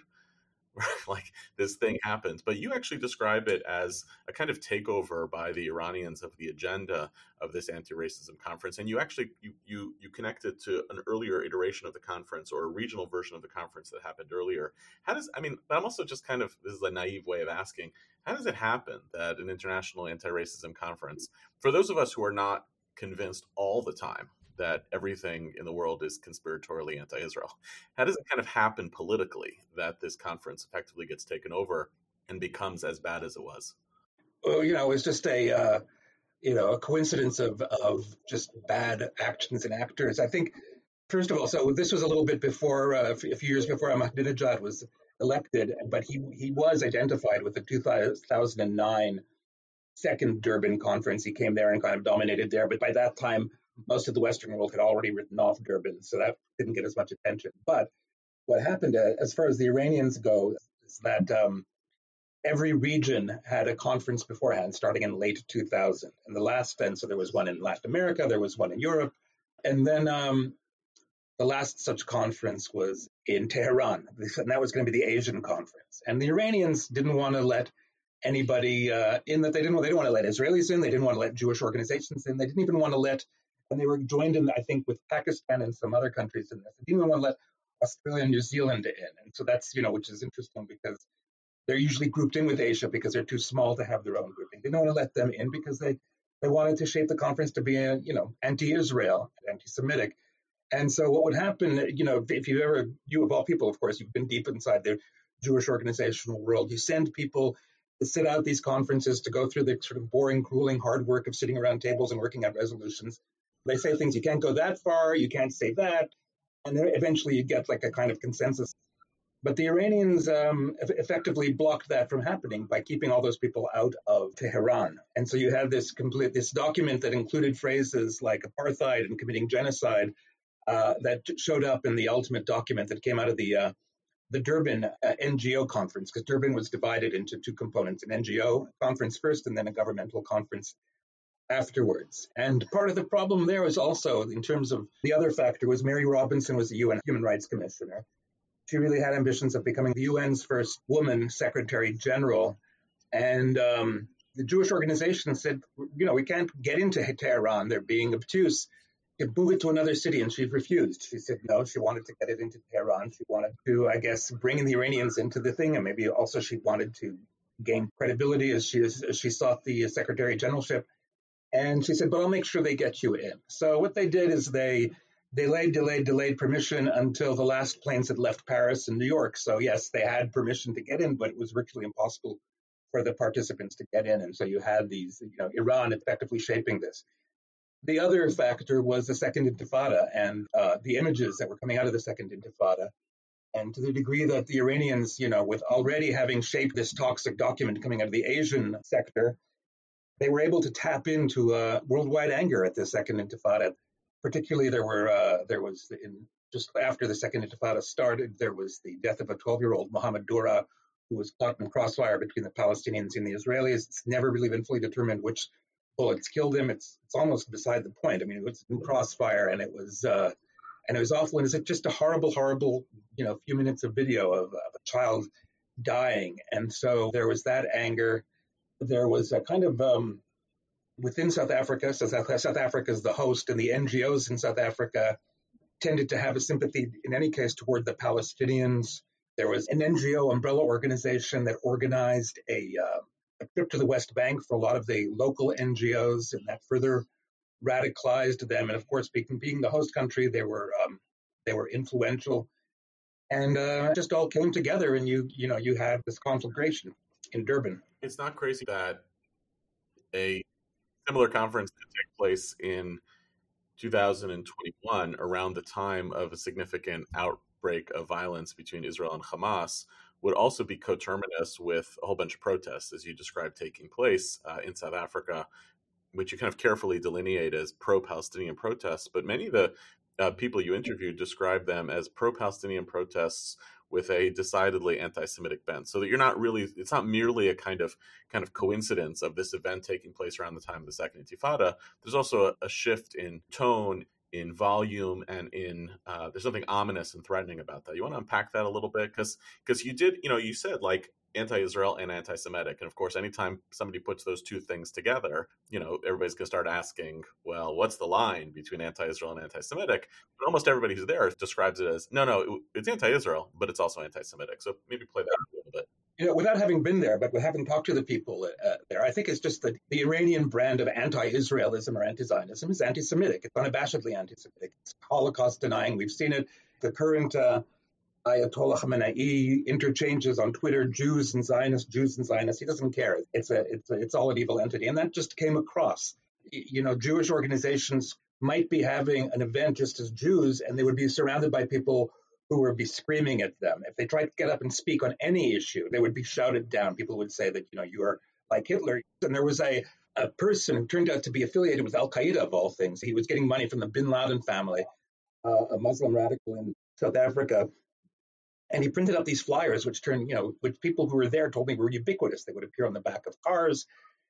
like this thing happens. But you actually describe it as a kind of takeover by the Iranians of the agenda of this anti-racism conference. And you actually, you, you, you connect it to an earlier iteration of the conference or a regional version of the conference that happened earlier. How does, I mean, but I'm also just kind of, this is a naive way of asking, how does it happen that an international anti-racism conference, for those of us who are not convinced all the time that everything in the world is conspiratorially anti-Israel, how does it kind of happen politically that this conference effectively gets taken over and becomes as bad as it was? Well, you know, it's just a, uh, you know, a coincidence of, of just bad actions and actors. I think, first of all, so this was a little bit before, uh, a few years before Ahmadinejad was elected, but he, he was identified with the two thousand nine second Durban conference. He came there and kind of dominated there, but by that time, most of the Western world had already written off Durban, so that didn't get as much attention. But what happened, uh, as far as the Iranians go, is that um, every region had a conference beforehand, starting in late two thousand. And the last, then, so there was one in Latin America, there was one in Europe, and then um, the last such conference was in Tehran, and that was going to be the Asian conference. And the Iranians didn't want to let anybody uh, in that they didn't. They didn't want to let Israelis in. They didn't want to let Jewish organizations in. They didn't even want to let. And they were joined in, I think, with Pakistan and some other countries in this. They didn't even want to let Australia and New Zealand in. And so that's, you know, which is interesting because they're usually grouped in with Asia because they're too small to have their own grouping. They didn't want to let them in because they, they wanted to shape the conference to be, a, you know, anti-Israel, anti-Semitic. And so what would happen, you know, if you ever, you of all people, of course, you've been deep inside the Jewish organizational world. You send people to sit out these conferences, to go through the sort of boring, grueling, hard work of sitting around tables and working out resolutions. They say things, you can't go that far, you can't say that, and then eventually you get like a kind of consensus. But the Iranians um, effectively blocked that from happening by keeping all those people out of Tehran. And so you had this complete this document that included phrases like apartheid and committing genocide uh, that showed up in the ultimate document that came out of the uh, the Durban uh, N G O conference, because Durban was divided into two components, an N G O conference first and then a governmental conference afterwards. And part of the problem there was also, in terms of the other factor, was Mary Robinson was the U N Human Rights Commissioner. She really had ambitions of becoming the U N's first woman Secretary General. And um, the Jewish organization said, you know, we can't get into Tehran. They're being obtuse. You move it to another city. And she refused. She said no, she wanted to get it into Tehran. She wanted to, I guess, bring in the Iranians into the thing. And maybe also she wanted to gain credibility as she, as she sought the Secretary Generalship. And she said, but I'll make sure they get you in. So what they did is they delayed, delayed, delayed permission until the last planes had left Paris and New York. So yes, they had permission to get in, but it was virtually impossible for the participants to get in. And so you had these, you know, Iran effectively shaping this. The other factor was the Second Intifada and uh, the images that were coming out of the Second Intifada. And to the degree that the Iranians, you know, with already having shaped this toxic document coming out of the Asian sector, they were able to tap into uh, worldwide anger at the Second Intifada. Particularly, there were uh, there was in, just after the Second Intifada started, there was the death of a twelve-year-old Mohammed Doura, who was caught in crossfire between the Palestinians and the Israelis. It's never really been fully determined which bullets killed him. It's it's almost beside the point. I mean, it was in crossfire, and it was uh, and it was awful. And it's just a horrible, horrible, you know, few minutes of video of, of a child dying. And so there was that anger. There was a kind of, um, within South Africa, so South, South Africa is the host, and the N G Os in South Africa tended to have a sympathy, in any case, toward the Palestinians. There was an N G O umbrella organization that organized a, uh, a trip to the West Bank for a lot of the local N G Os, and that further radicalized them. And of course, being, being the host country, they were um, they were influential, and uh, it just all came together, and you you know you had this conflagration in Durban. It's not crazy that a similar conference could take place in two thousand twenty-one around the time of a significant outbreak of violence between Israel and Hamas would also be coterminous with a whole bunch of protests, as you described, taking place uh, in South Africa, which you kind of carefully delineate as pro-Palestinian protests. But many of the uh, people you interviewed describe them as pro-Palestinian protests with a decidedly anti-Semitic bent, so that you're not really, it's not merely a kind of kind of coincidence of this event taking place around the time of the Second Intifada. There's also a, a shift in tone, in volume, and in, uh, there's something ominous and threatening about that. You want to unpack that a little bit? Because because you did, you know, you said like anti-Israel and anti-Semitic. And of course, anytime somebody puts those two things together, you know, everybody's going to start asking, well, what's the line between anti-Israel and anti-Semitic? But almost everybody who's there describes it as, no, no, it's anti-Israel, but it's also anti-Semitic. So maybe play that a little bit. You know, without having been there, but with having talked to the people uh, there, I think it's just that the Iranian brand of anti-Israelism or anti-Zionism is anti-Semitic. It's unabashedly anti-Semitic. It's Holocaust denying. We've seen it. The current uh, Ayatollah Khamenei interchanges on Twitter Jews and Zionists, Jews and Zionists. He doesn't care. It's a, it's a, it's all an evil entity, and that just came across. You know, Jewish organizations might be having an event just as Jews, and they would be surrounded by people who would be screaming at them. If they tried to get up and speak on any issue, they would be shouted down. People would say that, you know, you are like Hitler. And there was a, a person who turned out to be affiliated with Al-Qaeda, of all things. He was getting money from the Bin Laden family, uh, a Muslim radical in South Africa. And he printed up these flyers, which turned, you know, which people who were there told me were ubiquitous. They would appear on the back of cars.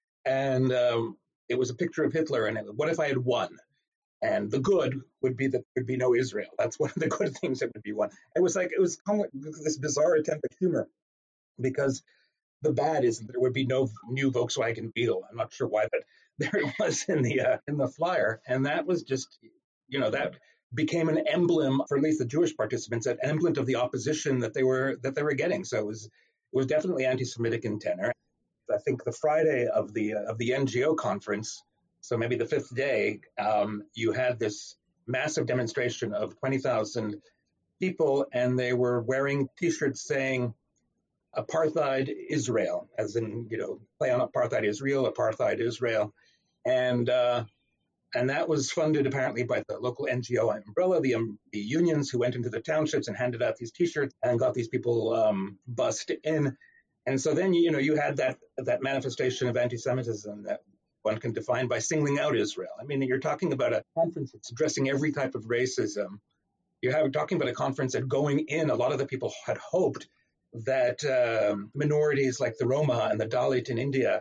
And um, it was a picture of Hitler. And it, what if I had won? And the good would be that there would be no Israel. That's one of the good things that would be won. It was like, it was kind of like this bizarre attempt at humor, because the bad is that there would be no new Volkswagen Beetle. I'm not sure why, but there it was in the uh, in the flyer. And that was just, you know, that became an emblem for at least the Jewish participants, an emblem of the opposition that they were that they were getting. So it was it was definitely anti-Semitic in tenor. I think the Friday of the uh, of the N G O conference, so maybe the fifth day, um, you had this massive demonstration of twenty thousand people, and they were wearing T-shirts saying "Apartheid Israel," as in, you know, play on apartheid Israel, apartheid Israel, and uh, and that was funded apparently by the local N G O umbrella, the um, the unions who went into the townships and handed out these T-shirts and got these people um, bussed in, and so then you know you had that that manifestation of anti-Semitism that one can define by singling out Israel. I mean, you're talking about a conference that's addressing every type of racism. You're have, talking about a conference that going in, a lot of the people had hoped that um, minorities like the Roma and the Dalit in India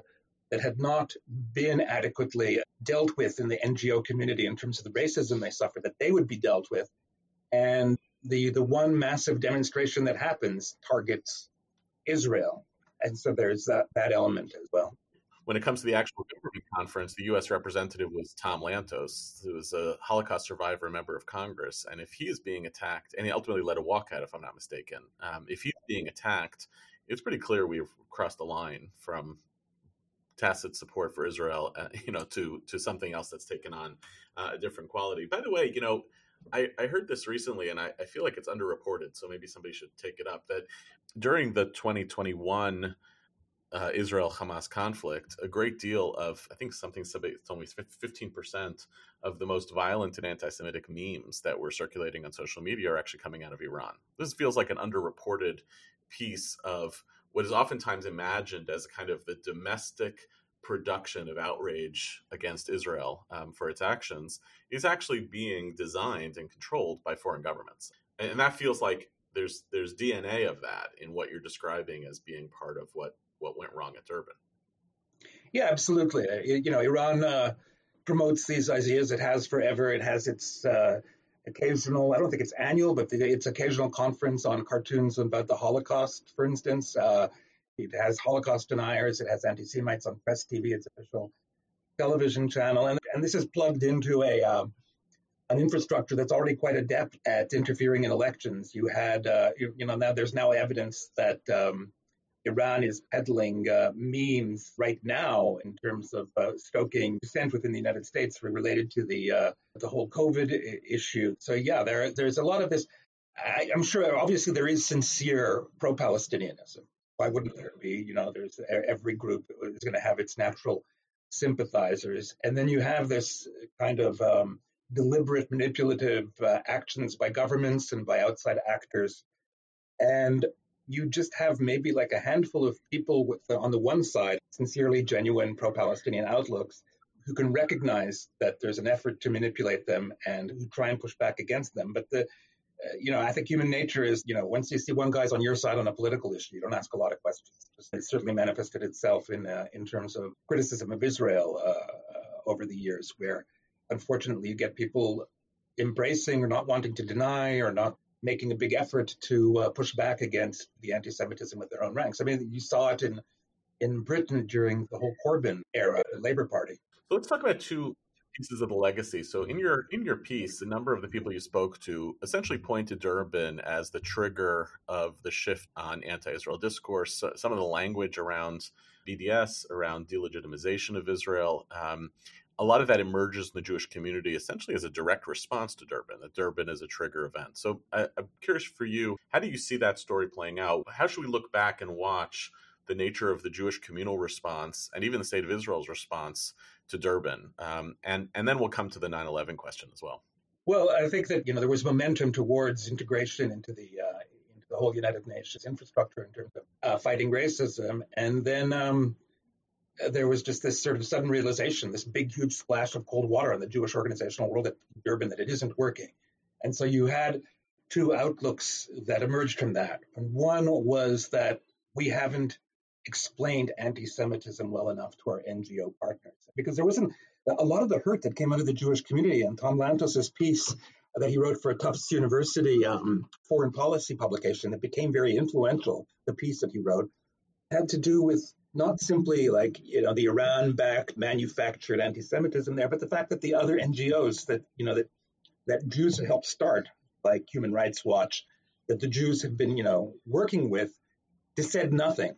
that had not been adequately dealt with in the N G O community in terms of the racism they suffered, that they would be dealt with. And the the one massive demonstration that happens targets Israel. And so there's that, that element as well. When it comes to the actual government conference, the U S representative was Tom Lantos, who was a Holocaust survivor, a member of Congress. And if he is being attacked, and he ultimately led a walkout, if I'm not mistaken, um, if he's being attacked, it's pretty clear we've crossed the line from tacit support for Israel, uh, you know, to to something else that's taken on uh, a different quality. By the way, you know, I, I heard this recently, and I, I feel like it's underreported, so maybe somebody should take it up, that during the twenty twenty-one uh, Israel-Hamas conflict, a great deal of, I think something, somebody told me fifteen percent of the most violent and anti-Semitic memes that were circulating on social media are actually coming out of Iran. This feels like an underreported piece of what is oftentimes imagined as kind of the domestic production of outrage against Israel um, for its actions is actually being designed and controlled by foreign governments. And, and that feels like there's there's D N A of that in what you're describing as being part of what, what went wrong at Durban. Yeah, absolutely. You know, Iran uh, promotes these ideas. It has forever. It has its uh, occasional, I don't think it's annual, but the, its occasional conference on cartoons about the Holocaust, for instance. Uh, it has Holocaust deniers. It has anti-Semites on Press T V, its official television channel. And, and this is plugged into a uh, an infrastructure that's already quite adept at interfering in elections. You had, uh, you, you know, now there's now evidence that um, Iran is peddling uh, memes right now in terms of uh, stoking dissent within the United States related to the uh, the whole COVID I- issue. So yeah, there there's a lot of this. I, I'm sure, obviously, there is sincere pro-Palestinianism. Why wouldn't there be? You know, there's every group is going to have its natural sympathizers, and then you have this kind of um, deliberate, manipulative uh, actions by governments and by outside actors, and you just have maybe like a handful of people with, uh, on the one side, sincerely genuine pro-Palestinian outlooks who can recognize that there's an effort to manipulate them and who try and push back against them. But the, uh, you know, I think human nature is, you know, once you see one guy's on your side on a political issue, you don't ask a lot of questions. It certainly manifested itself in uh, in terms of criticism of Israel uh, uh, over the years, where unfortunately you get people embracing or not wanting to deny or not making a big effort to uh, push back against the anti-Semitism with their own ranks. I mean, you saw it in in Britain during the whole Corbyn era, the Labour Party. So let's talk about two pieces of the legacy. So in your in your piece, a number of the people you spoke to essentially pointed Durban as the trigger of the shift on anti-Israel discourse. So some of the language around B D S, around delegitimization of Israel, um, a lot of that emerges in the Jewish community essentially as a direct response to Durban, that Durban is a trigger event. So I, I'm curious for you, how do you see that story playing out? How should we look back and watch the nature of the Jewish communal response and even the state of Israel's response to Durban? Um, and, and then we'll come to the nine eleven question as well. Well, I think that, you know, there was momentum towards integration into the uh, into the whole United Nations infrastructure in terms of uh, fighting racism. And then um, there was just this sort of sudden realization, this big, huge splash of cold water on the Jewish organizational world at Durban, that it isn't working. And so you had two outlooks that emerged from that. And one was that we haven't explained anti-Semitism well enough to our N G O partners, because there wasn't a lot of the hurt that came out of the Jewish community. And Tom Lantos's piece that he wrote for Tufts University um, foreign policy publication that became very influential, the piece that he wrote, had to do with not simply like, you know, the Iran-backed manufactured anti-Semitism there, but the fact that the other N G Os that, you know, that, that Jews had helped start, like Human Rights Watch, that the Jews had been, you know, working with, just said nothing.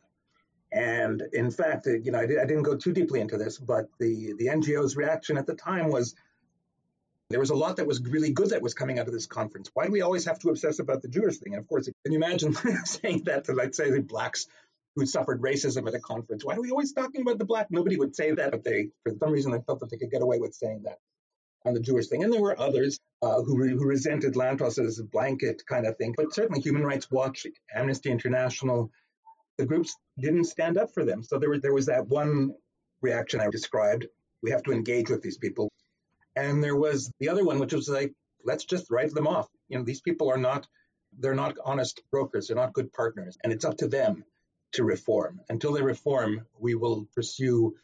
And in fact, you know, I, did, I didn't go too deeply into this, but the, the N G O's reaction at the time was there was a lot that was really good that was coming out of this conference. Why do we always have to obsess about the Jewish thing? And of course, can you imagine saying that to, like, say, the blacks who suffered racism at a conference? Why are we always talking about the black? Nobody would say that, but they, for some reason, they felt that they could get away with saying that on the Jewish thing. And there were others uh, who, re- who resented Lantos's blanket kind of thing. But certainly Human Rights Watch, Amnesty International, the groups didn't stand up for them. So there was, there was that one reaction I described. We have to engage with these people. And there was the other one, which was like, let's just write them off. You know, these people are not, they're not honest brokers. They're not good partners. And it's up to them to reform. Until they reform, we will pursue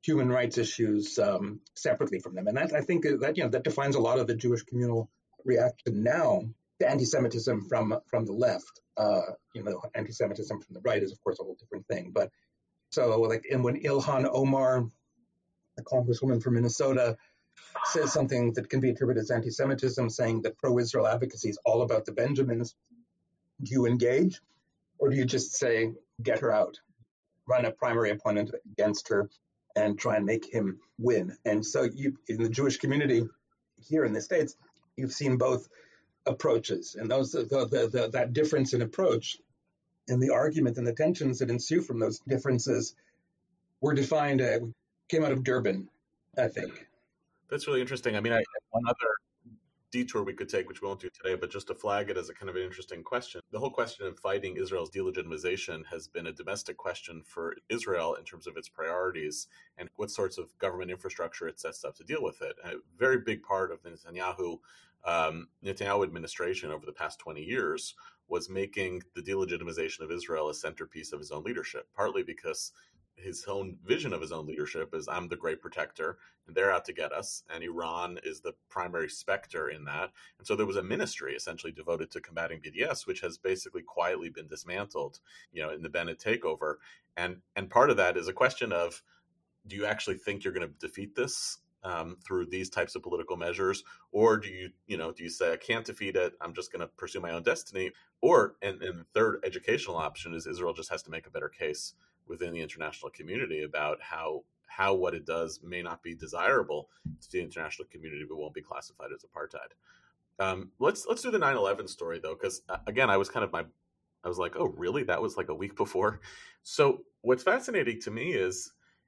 human rights issues um, separately from them. And that, I think that, you know, that defines a lot of the Jewish communal reaction now to anti-Semitism from from the left. Uh, you know, anti-Semitism from the right is, of course, a whole different thing. But so, like, and when Ilhan Omar, the congresswoman from Minnesota, says something that can be attributed as anti-Semitism, saying that pro-Israel advocacy is all about the Benjamins, do you engage, or do you just say, get her out, run a primary opponent against her, and try and make him win? And so you, in the Jewish community here in the States, you've seen both approaches, and those the, the, the, that difference in approach and the argument and the tensions that ensue from those differences were defined, uh, came out of Durban, I think. That's really interesting. I mean, I, one other detour we could take, which we won't do today, but just to flag it as a kind of an interesting question. The whole question of fighting Israel's delegitimization has been a domestic question for Israel in terms of its priorities and what sorts of government infrastructure it sets up to deal with it. And a very big part of the Netanyahu um, Netanyahu administration over the past twenty years was making the delegitimization of Israel a centerpiece of his own leadership, partly because his own vision of his own leadership is, I'm the great protector and they're out to get us, and Iran is the primary specter in that. And so there was a ministry essentially devoted to combating B D S, which has basically quietly been dismantled, you know, in the Bennett takeover. And and part of that is a question of, do you actually think you're going to defeat this um, through these types of political measures, or do you, you know, do you say I can't defeat it, I'm just going to pursue my own destiny? Or, and, and the third educational option is Israel just has to make a better case within the international community about how how what it does may not be desirable to the international community, but won't be classified as apartheid. Um, let's let's do the nine eleven story though, because uh, again, I was kind of my I was like, oh really? That was like a week before. So what's fascinating to me is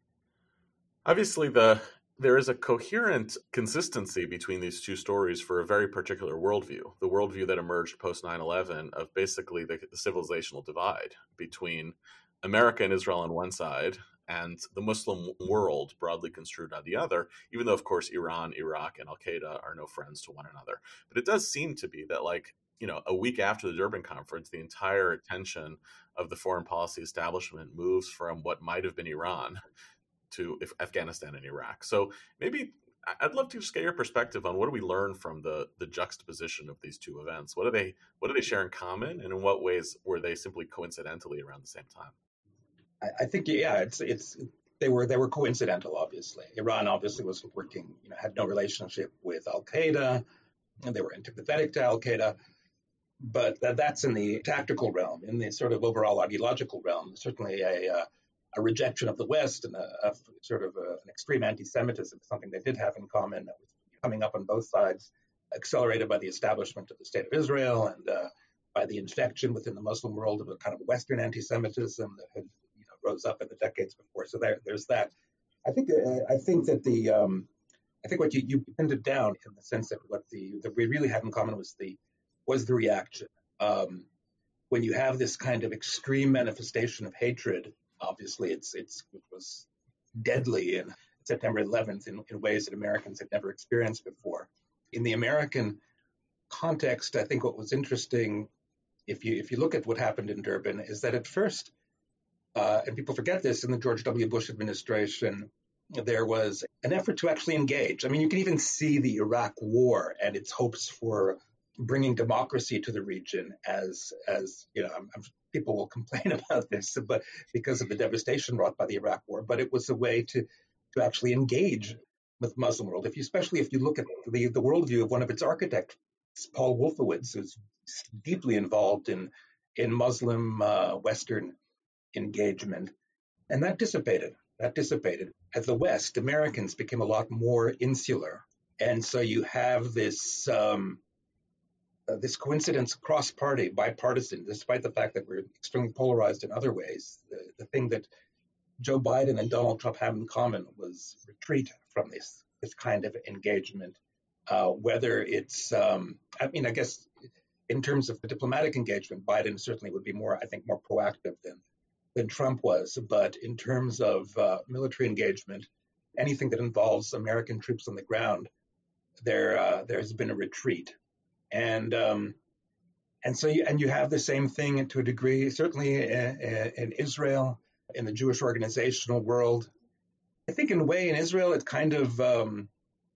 obviously the there is a coherent consistency between these two stories for a very particular worldview, the worldview that emerged post nine eleven of basically the, the civilizational divide between America and Israel on one side and the Muslim world broadly construed on the other, even though, of course, Iran, Iraq, and Al-Qaeda are no friends to one another. But it does seem to be that, like, you know, a week after the Durban conference, the entire attention of the foreign policy establishment moves from what might have been Iran to Afghanistan and Iraq. So maybe I'd love to just get your perspective on what do we learn from the the juxtaposition of these two events? What do they what do they share in common, and in what ways were they simply coincidentally around the same time? I think, yeah, it's it's they were they were coincidental. Obviously, Iran obviously was working, you know, had no relationship with Al Qaeda, and they were antipathetic to Al Qaeda. But that, that's in the tactical realm. In the sort of overall ideological realm, certainly a uh, a rejection of the West and a, a sort of a, an extreme anti-Semitism, something they did have in common that was coming up on both sides, accelerated by the establishment of the State of Israel and uh, by the infection within the Muslim world of a kind of Western anti-Semitism that had rose up in the decades before. So there, there's that. I think uh, I think that the um, I think what you, you pinned it down in the sense that what the that we really had in common was the was the reaction. Um, when you have this kind of extreme manifestation of hatred, obviously it's it's it was deadly in September eleventh in, in ways that Americans had never experienced before. In the American context, I think what was interesting, if you if you look at what happened in Durban, is that at first, Uh, and people forget this, in the George W. Bush administration, there was an effort to actually engage. I mean, you can even see the Iraq War and its hopes for bringing democracy to the region as, as you know, I'm, I'm, people will complain about this, but because of the devastation wrought by the Iraq War. But it was a way to, to actually engage with the Muslim world. If you, especially if you look at the, the worldview of one of its architects, Paul Wolfowitz, who's deeply involved in, in Muslim uh, Western engagement, and that dissipated. That dissipated. At the West, Americans became a lot more insular, and so you have this um, uh, this coincidence, cross-party, bipartisan, despite the fact that we're extremely polarized in other ways. The, the thing that Joe Biden and Donald Trump have in common was retreat from this this kind of engagement. Uh, whether it's, um, I mean, I guess in terms of the diplomatic engagement, Biden certainly would be more, I think, more proactive than. than Trump was, but in terms of uh, military engagement, anything that involves American troops on the ground, there uh, there has been a retreat, and um, and so you, and you have the same thing to a degree, certainly in, in Israel, in the Jewish organizational world. I think in a way in Israel, it kind of, um,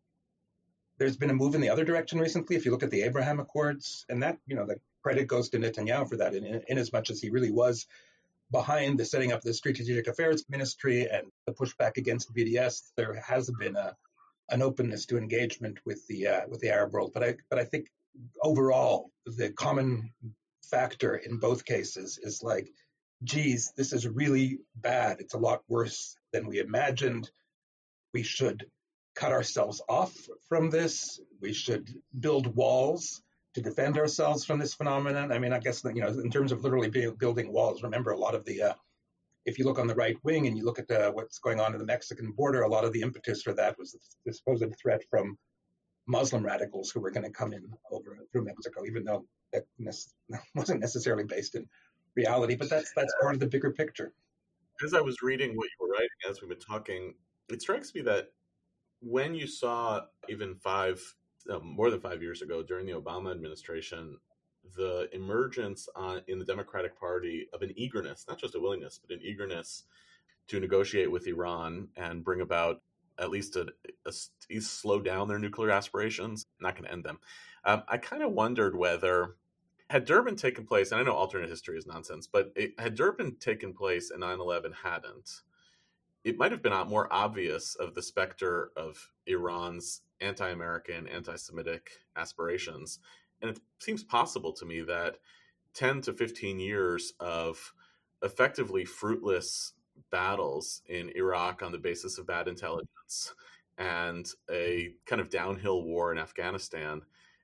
there's been a move in the other direction recently. If you look at the Abraham Accords, and that, you know, the credit goes to Netanyahu for that, in, in, in as much as he really was behind the setting up the Strategic Affairs Ministry and the pushback against B D S. There has been a, an openness to engagement with the uh, with the Arab world. But I but I think overall the common factor in both cases is like, geez, this is really bad. It's a lot worse than we imagined. We should cut ourselves off from this. We should build walls to defend ourselves from this phenomenon. I mean, I guess, you know, in terms of literally building walls, remember a lot of the, uh, if you look on the right wing and you look at uh, what's going on in the Mexican border, a lot of the impetus for that was the supposed threat from Muslim radicals who were going to come in over through Mexico, even though that wasn't necessarily based in reality. But that's that's part of the bigger picture. As I was reading what you were writing, as we've been talking, it strikes me that when you saw even five, uh, more than five years ago during the Obama administration, the emergence on, in the Democratic Party of an eagerness, not just a willingness, but an eagerness to negotiate with Iran and bring about at least a, a, a slow down their nuclear aspirations, not going to end them. Um, I kind of wondered whether, had Durban taken place, and I know alternate history is nonsense, but it, had Durban taken place and nine eleven hadn't, it might have been more obvious of the specter of Iran's anti-American, anti-Semitic aspirations. And it seems possible to me that ten to fifteen years of effectively fruitless battles in Iraq on the basis of bad intelligence and a kind of downhill war in Afghanistan,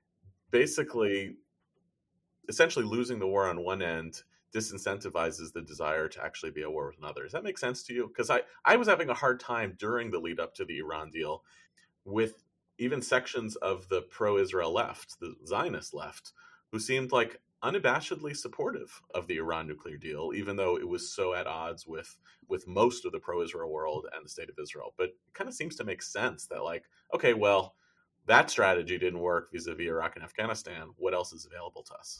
basically, essentially losing the war on one end disincentivizes the desire to actually be at war with another. Does that make sense to you? Because I, I was having a hard time during the lead up to the Iran deal with even sections of the pro-Israel left, the Zionist left, who seemed like unabashedly supportive of the Iran nuclear deal, even though it was so at odds with, with most of the pro-Israel world and the state of Israel. But it kind of seems to make sense that, like, okay, well, that strategy didn't work vis-a-vis Iraq and Afghanistan. What else is available to us?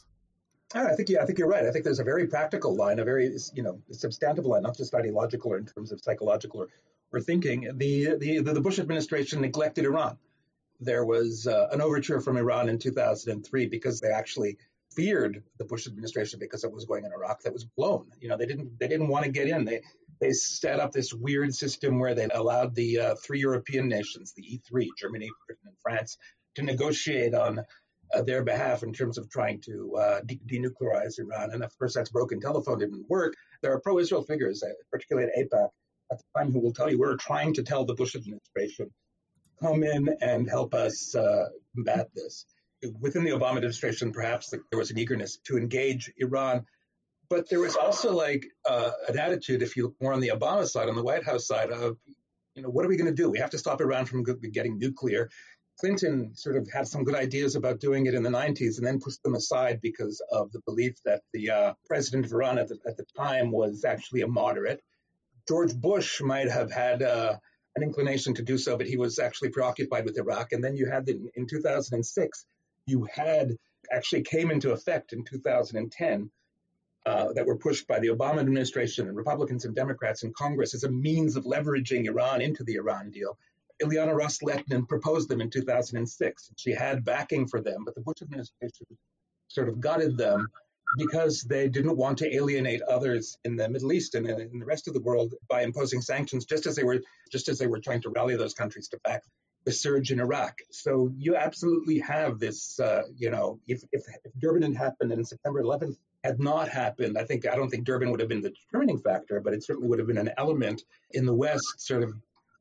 I think, yeah, I think you're right. I think there's a very practical line, a very, you know, substantive line, not just ideological or in terms of psychological or, or thinking. The, the the Bush administration neglected Iran. There was uh, an overture from Iran in two thousand three because they actually feared the Bush administration because it was going in Iraq that was blown. You know, they didn't they didn't want to get in. They they set up this weird system where they allowed the uh, three European nations, the E three, Germany, Britain, and France, to negotiate on Uh, their behalf in terms of trying to uh, de- denuclearize Iran. And of course, that's broken telephone didn't work. There are pro-Israel figures, uh, particularly at AIPAC, at the time, who will tell you we're trying to tell the Bush administration, come in and help us uh, combat this. Within the Obama administration, perhaps like, there was an eagerness to engage Iran. But there was also like uh, an attitude, if you look more on the Obama side, on the White House side, of, you know, what are we going to do? We have to stop Iran from getting nuclear. Clinton sort of had some good ideas about doing it in the nineties and then pushed them aside because of the belief that the uh, president of Iran at the, at the time was actually a moderate. George Bush might have had uh, an inclination to do so, but he was actually preoccupied with Iraq. And then you had, the, in two thousand six, you had actually came into effect in two thousand ten uh, that were pushed by the Obama administration and Republicans and Democrats in Congress as a means of leveraging Iran into the Iran deal. Ilyana Ros-Lehtinen proposed them in two thousand six. She had backing for them, but the Bush administration sort of gutted them because they didn't want to alienate others in the Middle East and in the rest of the world by imposing sanctions, just as they were just as they were trying to rally those countries to back the surge in Iraq. So you absolutely have this, uh, you know, if, if, if Durban had happened and September eleventh had not happened, I think I don't think Durban would have been the determining factor, but it certainly would have been an element in the West sort of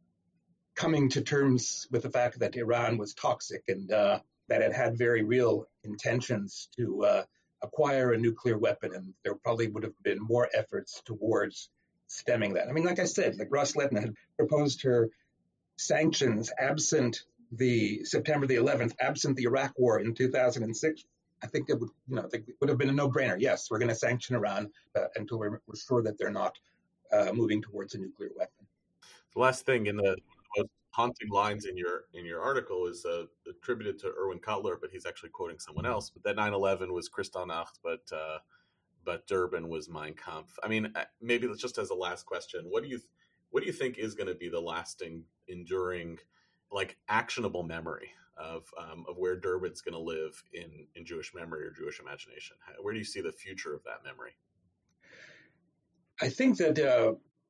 coming to terms with the fact that Iran was toxic and uh, that it had very real intentions to uh, acquire a nuclear weapon. And there probably would have been more efforts towards stemming that. I mean, like I said, like Ros-Lehtinen had proposed her sanctions absent the September the eleventh, absent the Iraq war in two thousand six. I think it would, you know, I think it would have been a no-brainer. Yes, we're going to sanction Iran uh, until we're, we're sure that they're not uh, moving towards a nuclear weapon. The last thing in the most haunting lines in your in your article is uh, attributed to Erwin Cutler, but he's actually quoting someone else. But that nine eleven was Kristallnacht, but uh, but Durban was Mein Kampf. I mean, maybe just as a last question, what do you what do you think is going to be the lasting, enduring, like actionable memory of um, of where Durbin's going to live in, in Jewish memory or Jewish imagination? How, where do you see the future of that memory? I think that uh,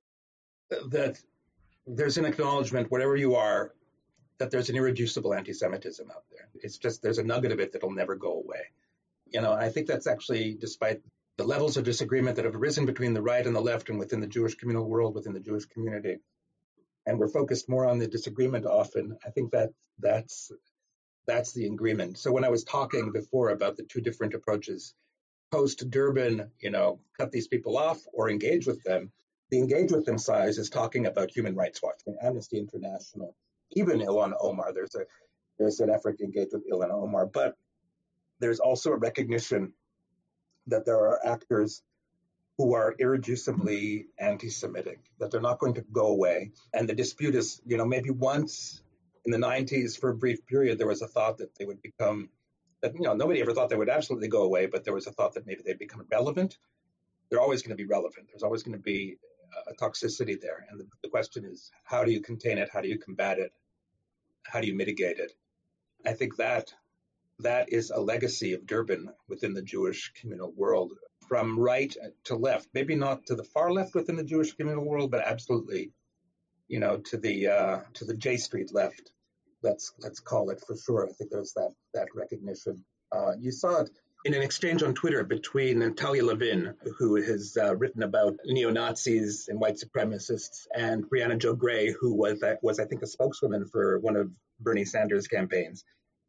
that there's an acknowledgement, whatever you are, that there's an irreducible anti-Semitism out there. It's just there's a nugget of it that'll never go away. You know, I think that's actually, despite the levels of disagreement that have arisen between the right and the left and within the Jewish communal world, within the Jewish community, and we're focused more on the disagreement often, I think that that's that's the agreement. So when I was talking before about the two different approaches, post-Durbin, you know, cut these people off or engage with them, the engage with them side is talking about Human Rights Watch, Amnesty International, even Ilhan Omar. There's a there's an effort to engage with Ilhan Omar, but there's also a recognition that there are actors who are irreducibly anti-Semitic, that they're not going to go away. And the dispute is, you know, maybe once in the nineties for a brief period, there was a thought that they would become, that, you know, nobody ever thought they would absolutely go away, but there was a thought that maybe they'd become relevant. They're always going to be relevant. There's always going to be a toxicity there. And the, the question is, how do you contain it? How do you combat it? How do you mitigate it? I think that that is a legacy of Durbin within the Jewish communal world, from right to left, maybe not to the far left within the Jewish communal world, but absolutely, you know, to the uh, to the J Street left. Let's let's call it for sure. I think there's that that recognition. Uh, you saw it in an exchange on Twitter between Natalia Levin, who has uh, written about neo-Nazis and white supremacists, and Brianna Jo Gray, who was was I think a spokeswoman for one of Bernie Sanders' campaigns.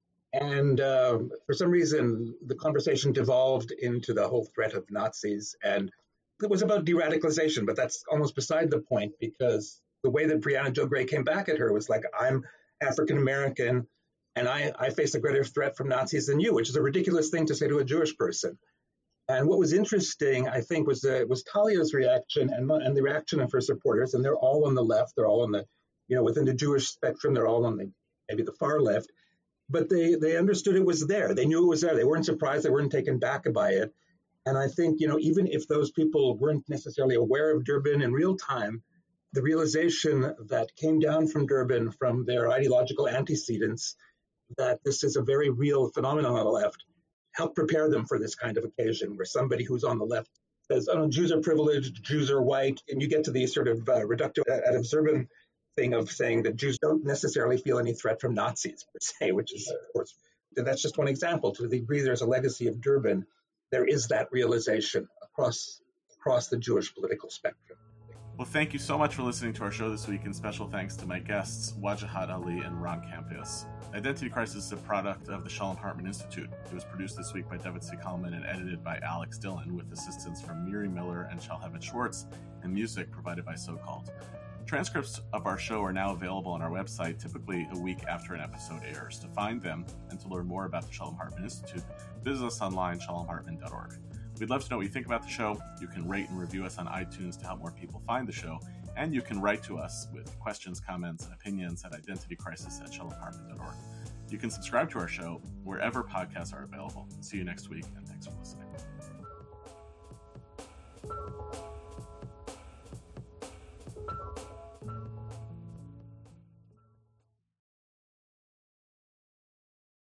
And uh, for some reason, the conversation devolved into the whole threat of Nazis. And it was about de-radicalization, but that's almost beside the point, because the way that Brianna Jo Gray came back at her was like, I'm African-American, and I, I face a greater threat from Nazis than you, which is a ridiculous thing to say to a Jewish person. And what was interesting, I think, was uh, was Talia's reaction and, and the reaction of her supporters. And they're all on the left. They're all on the, you know, within the Jewish spectrum, they're all on the maybe the far left. But they, they understood it was there. They knew it was there. They weren't surprised. They weren't taken back by it. And I think, you know, even if those people weren't necessarily aware of Durbin in real time, the realization that came down from Durbin, from their ideological antecedents, that this is a very real phenomenon on the left, helped prepare them for this kind of occasion where somebody who's on the left says, oh, Jews are privileged, Jews are white, and you get to the sort of uh, reductive ad absurdum thing of saying that Jews don't necessarily feel any threat from Nazis, per se, which is, of course, that's just one example. To the degree there's a legacy of Durbin, there is that realization across across the Jewish political spectrum. Well, thank you so much for listening to our show this week, and special thanks to my guests, Wajahat Ali and Ron Campius. Identity Crisis is a product of the Shalom Hartman Institute. It was produced this week by David C. Kalman and edited by Alex Dillon, with assistance from Miri Miller and Shalhevet Schwartz, and music provided by So-Called. Transcripts of our show are now available on our website, typically a week after an episode airs. To find them and to learn more about the Shalom Hartman Institute, visit us online, shalom hartman dot org. We'd love to know what you think about the show. You can rate and review us on iTunes to help more people find the show, and you can write to us with questions, comments, and opinions at identitycrisis at shalom hartman dot org. You can subscribe to our show wherever podcasts are available. See you next week, and thanks for listening.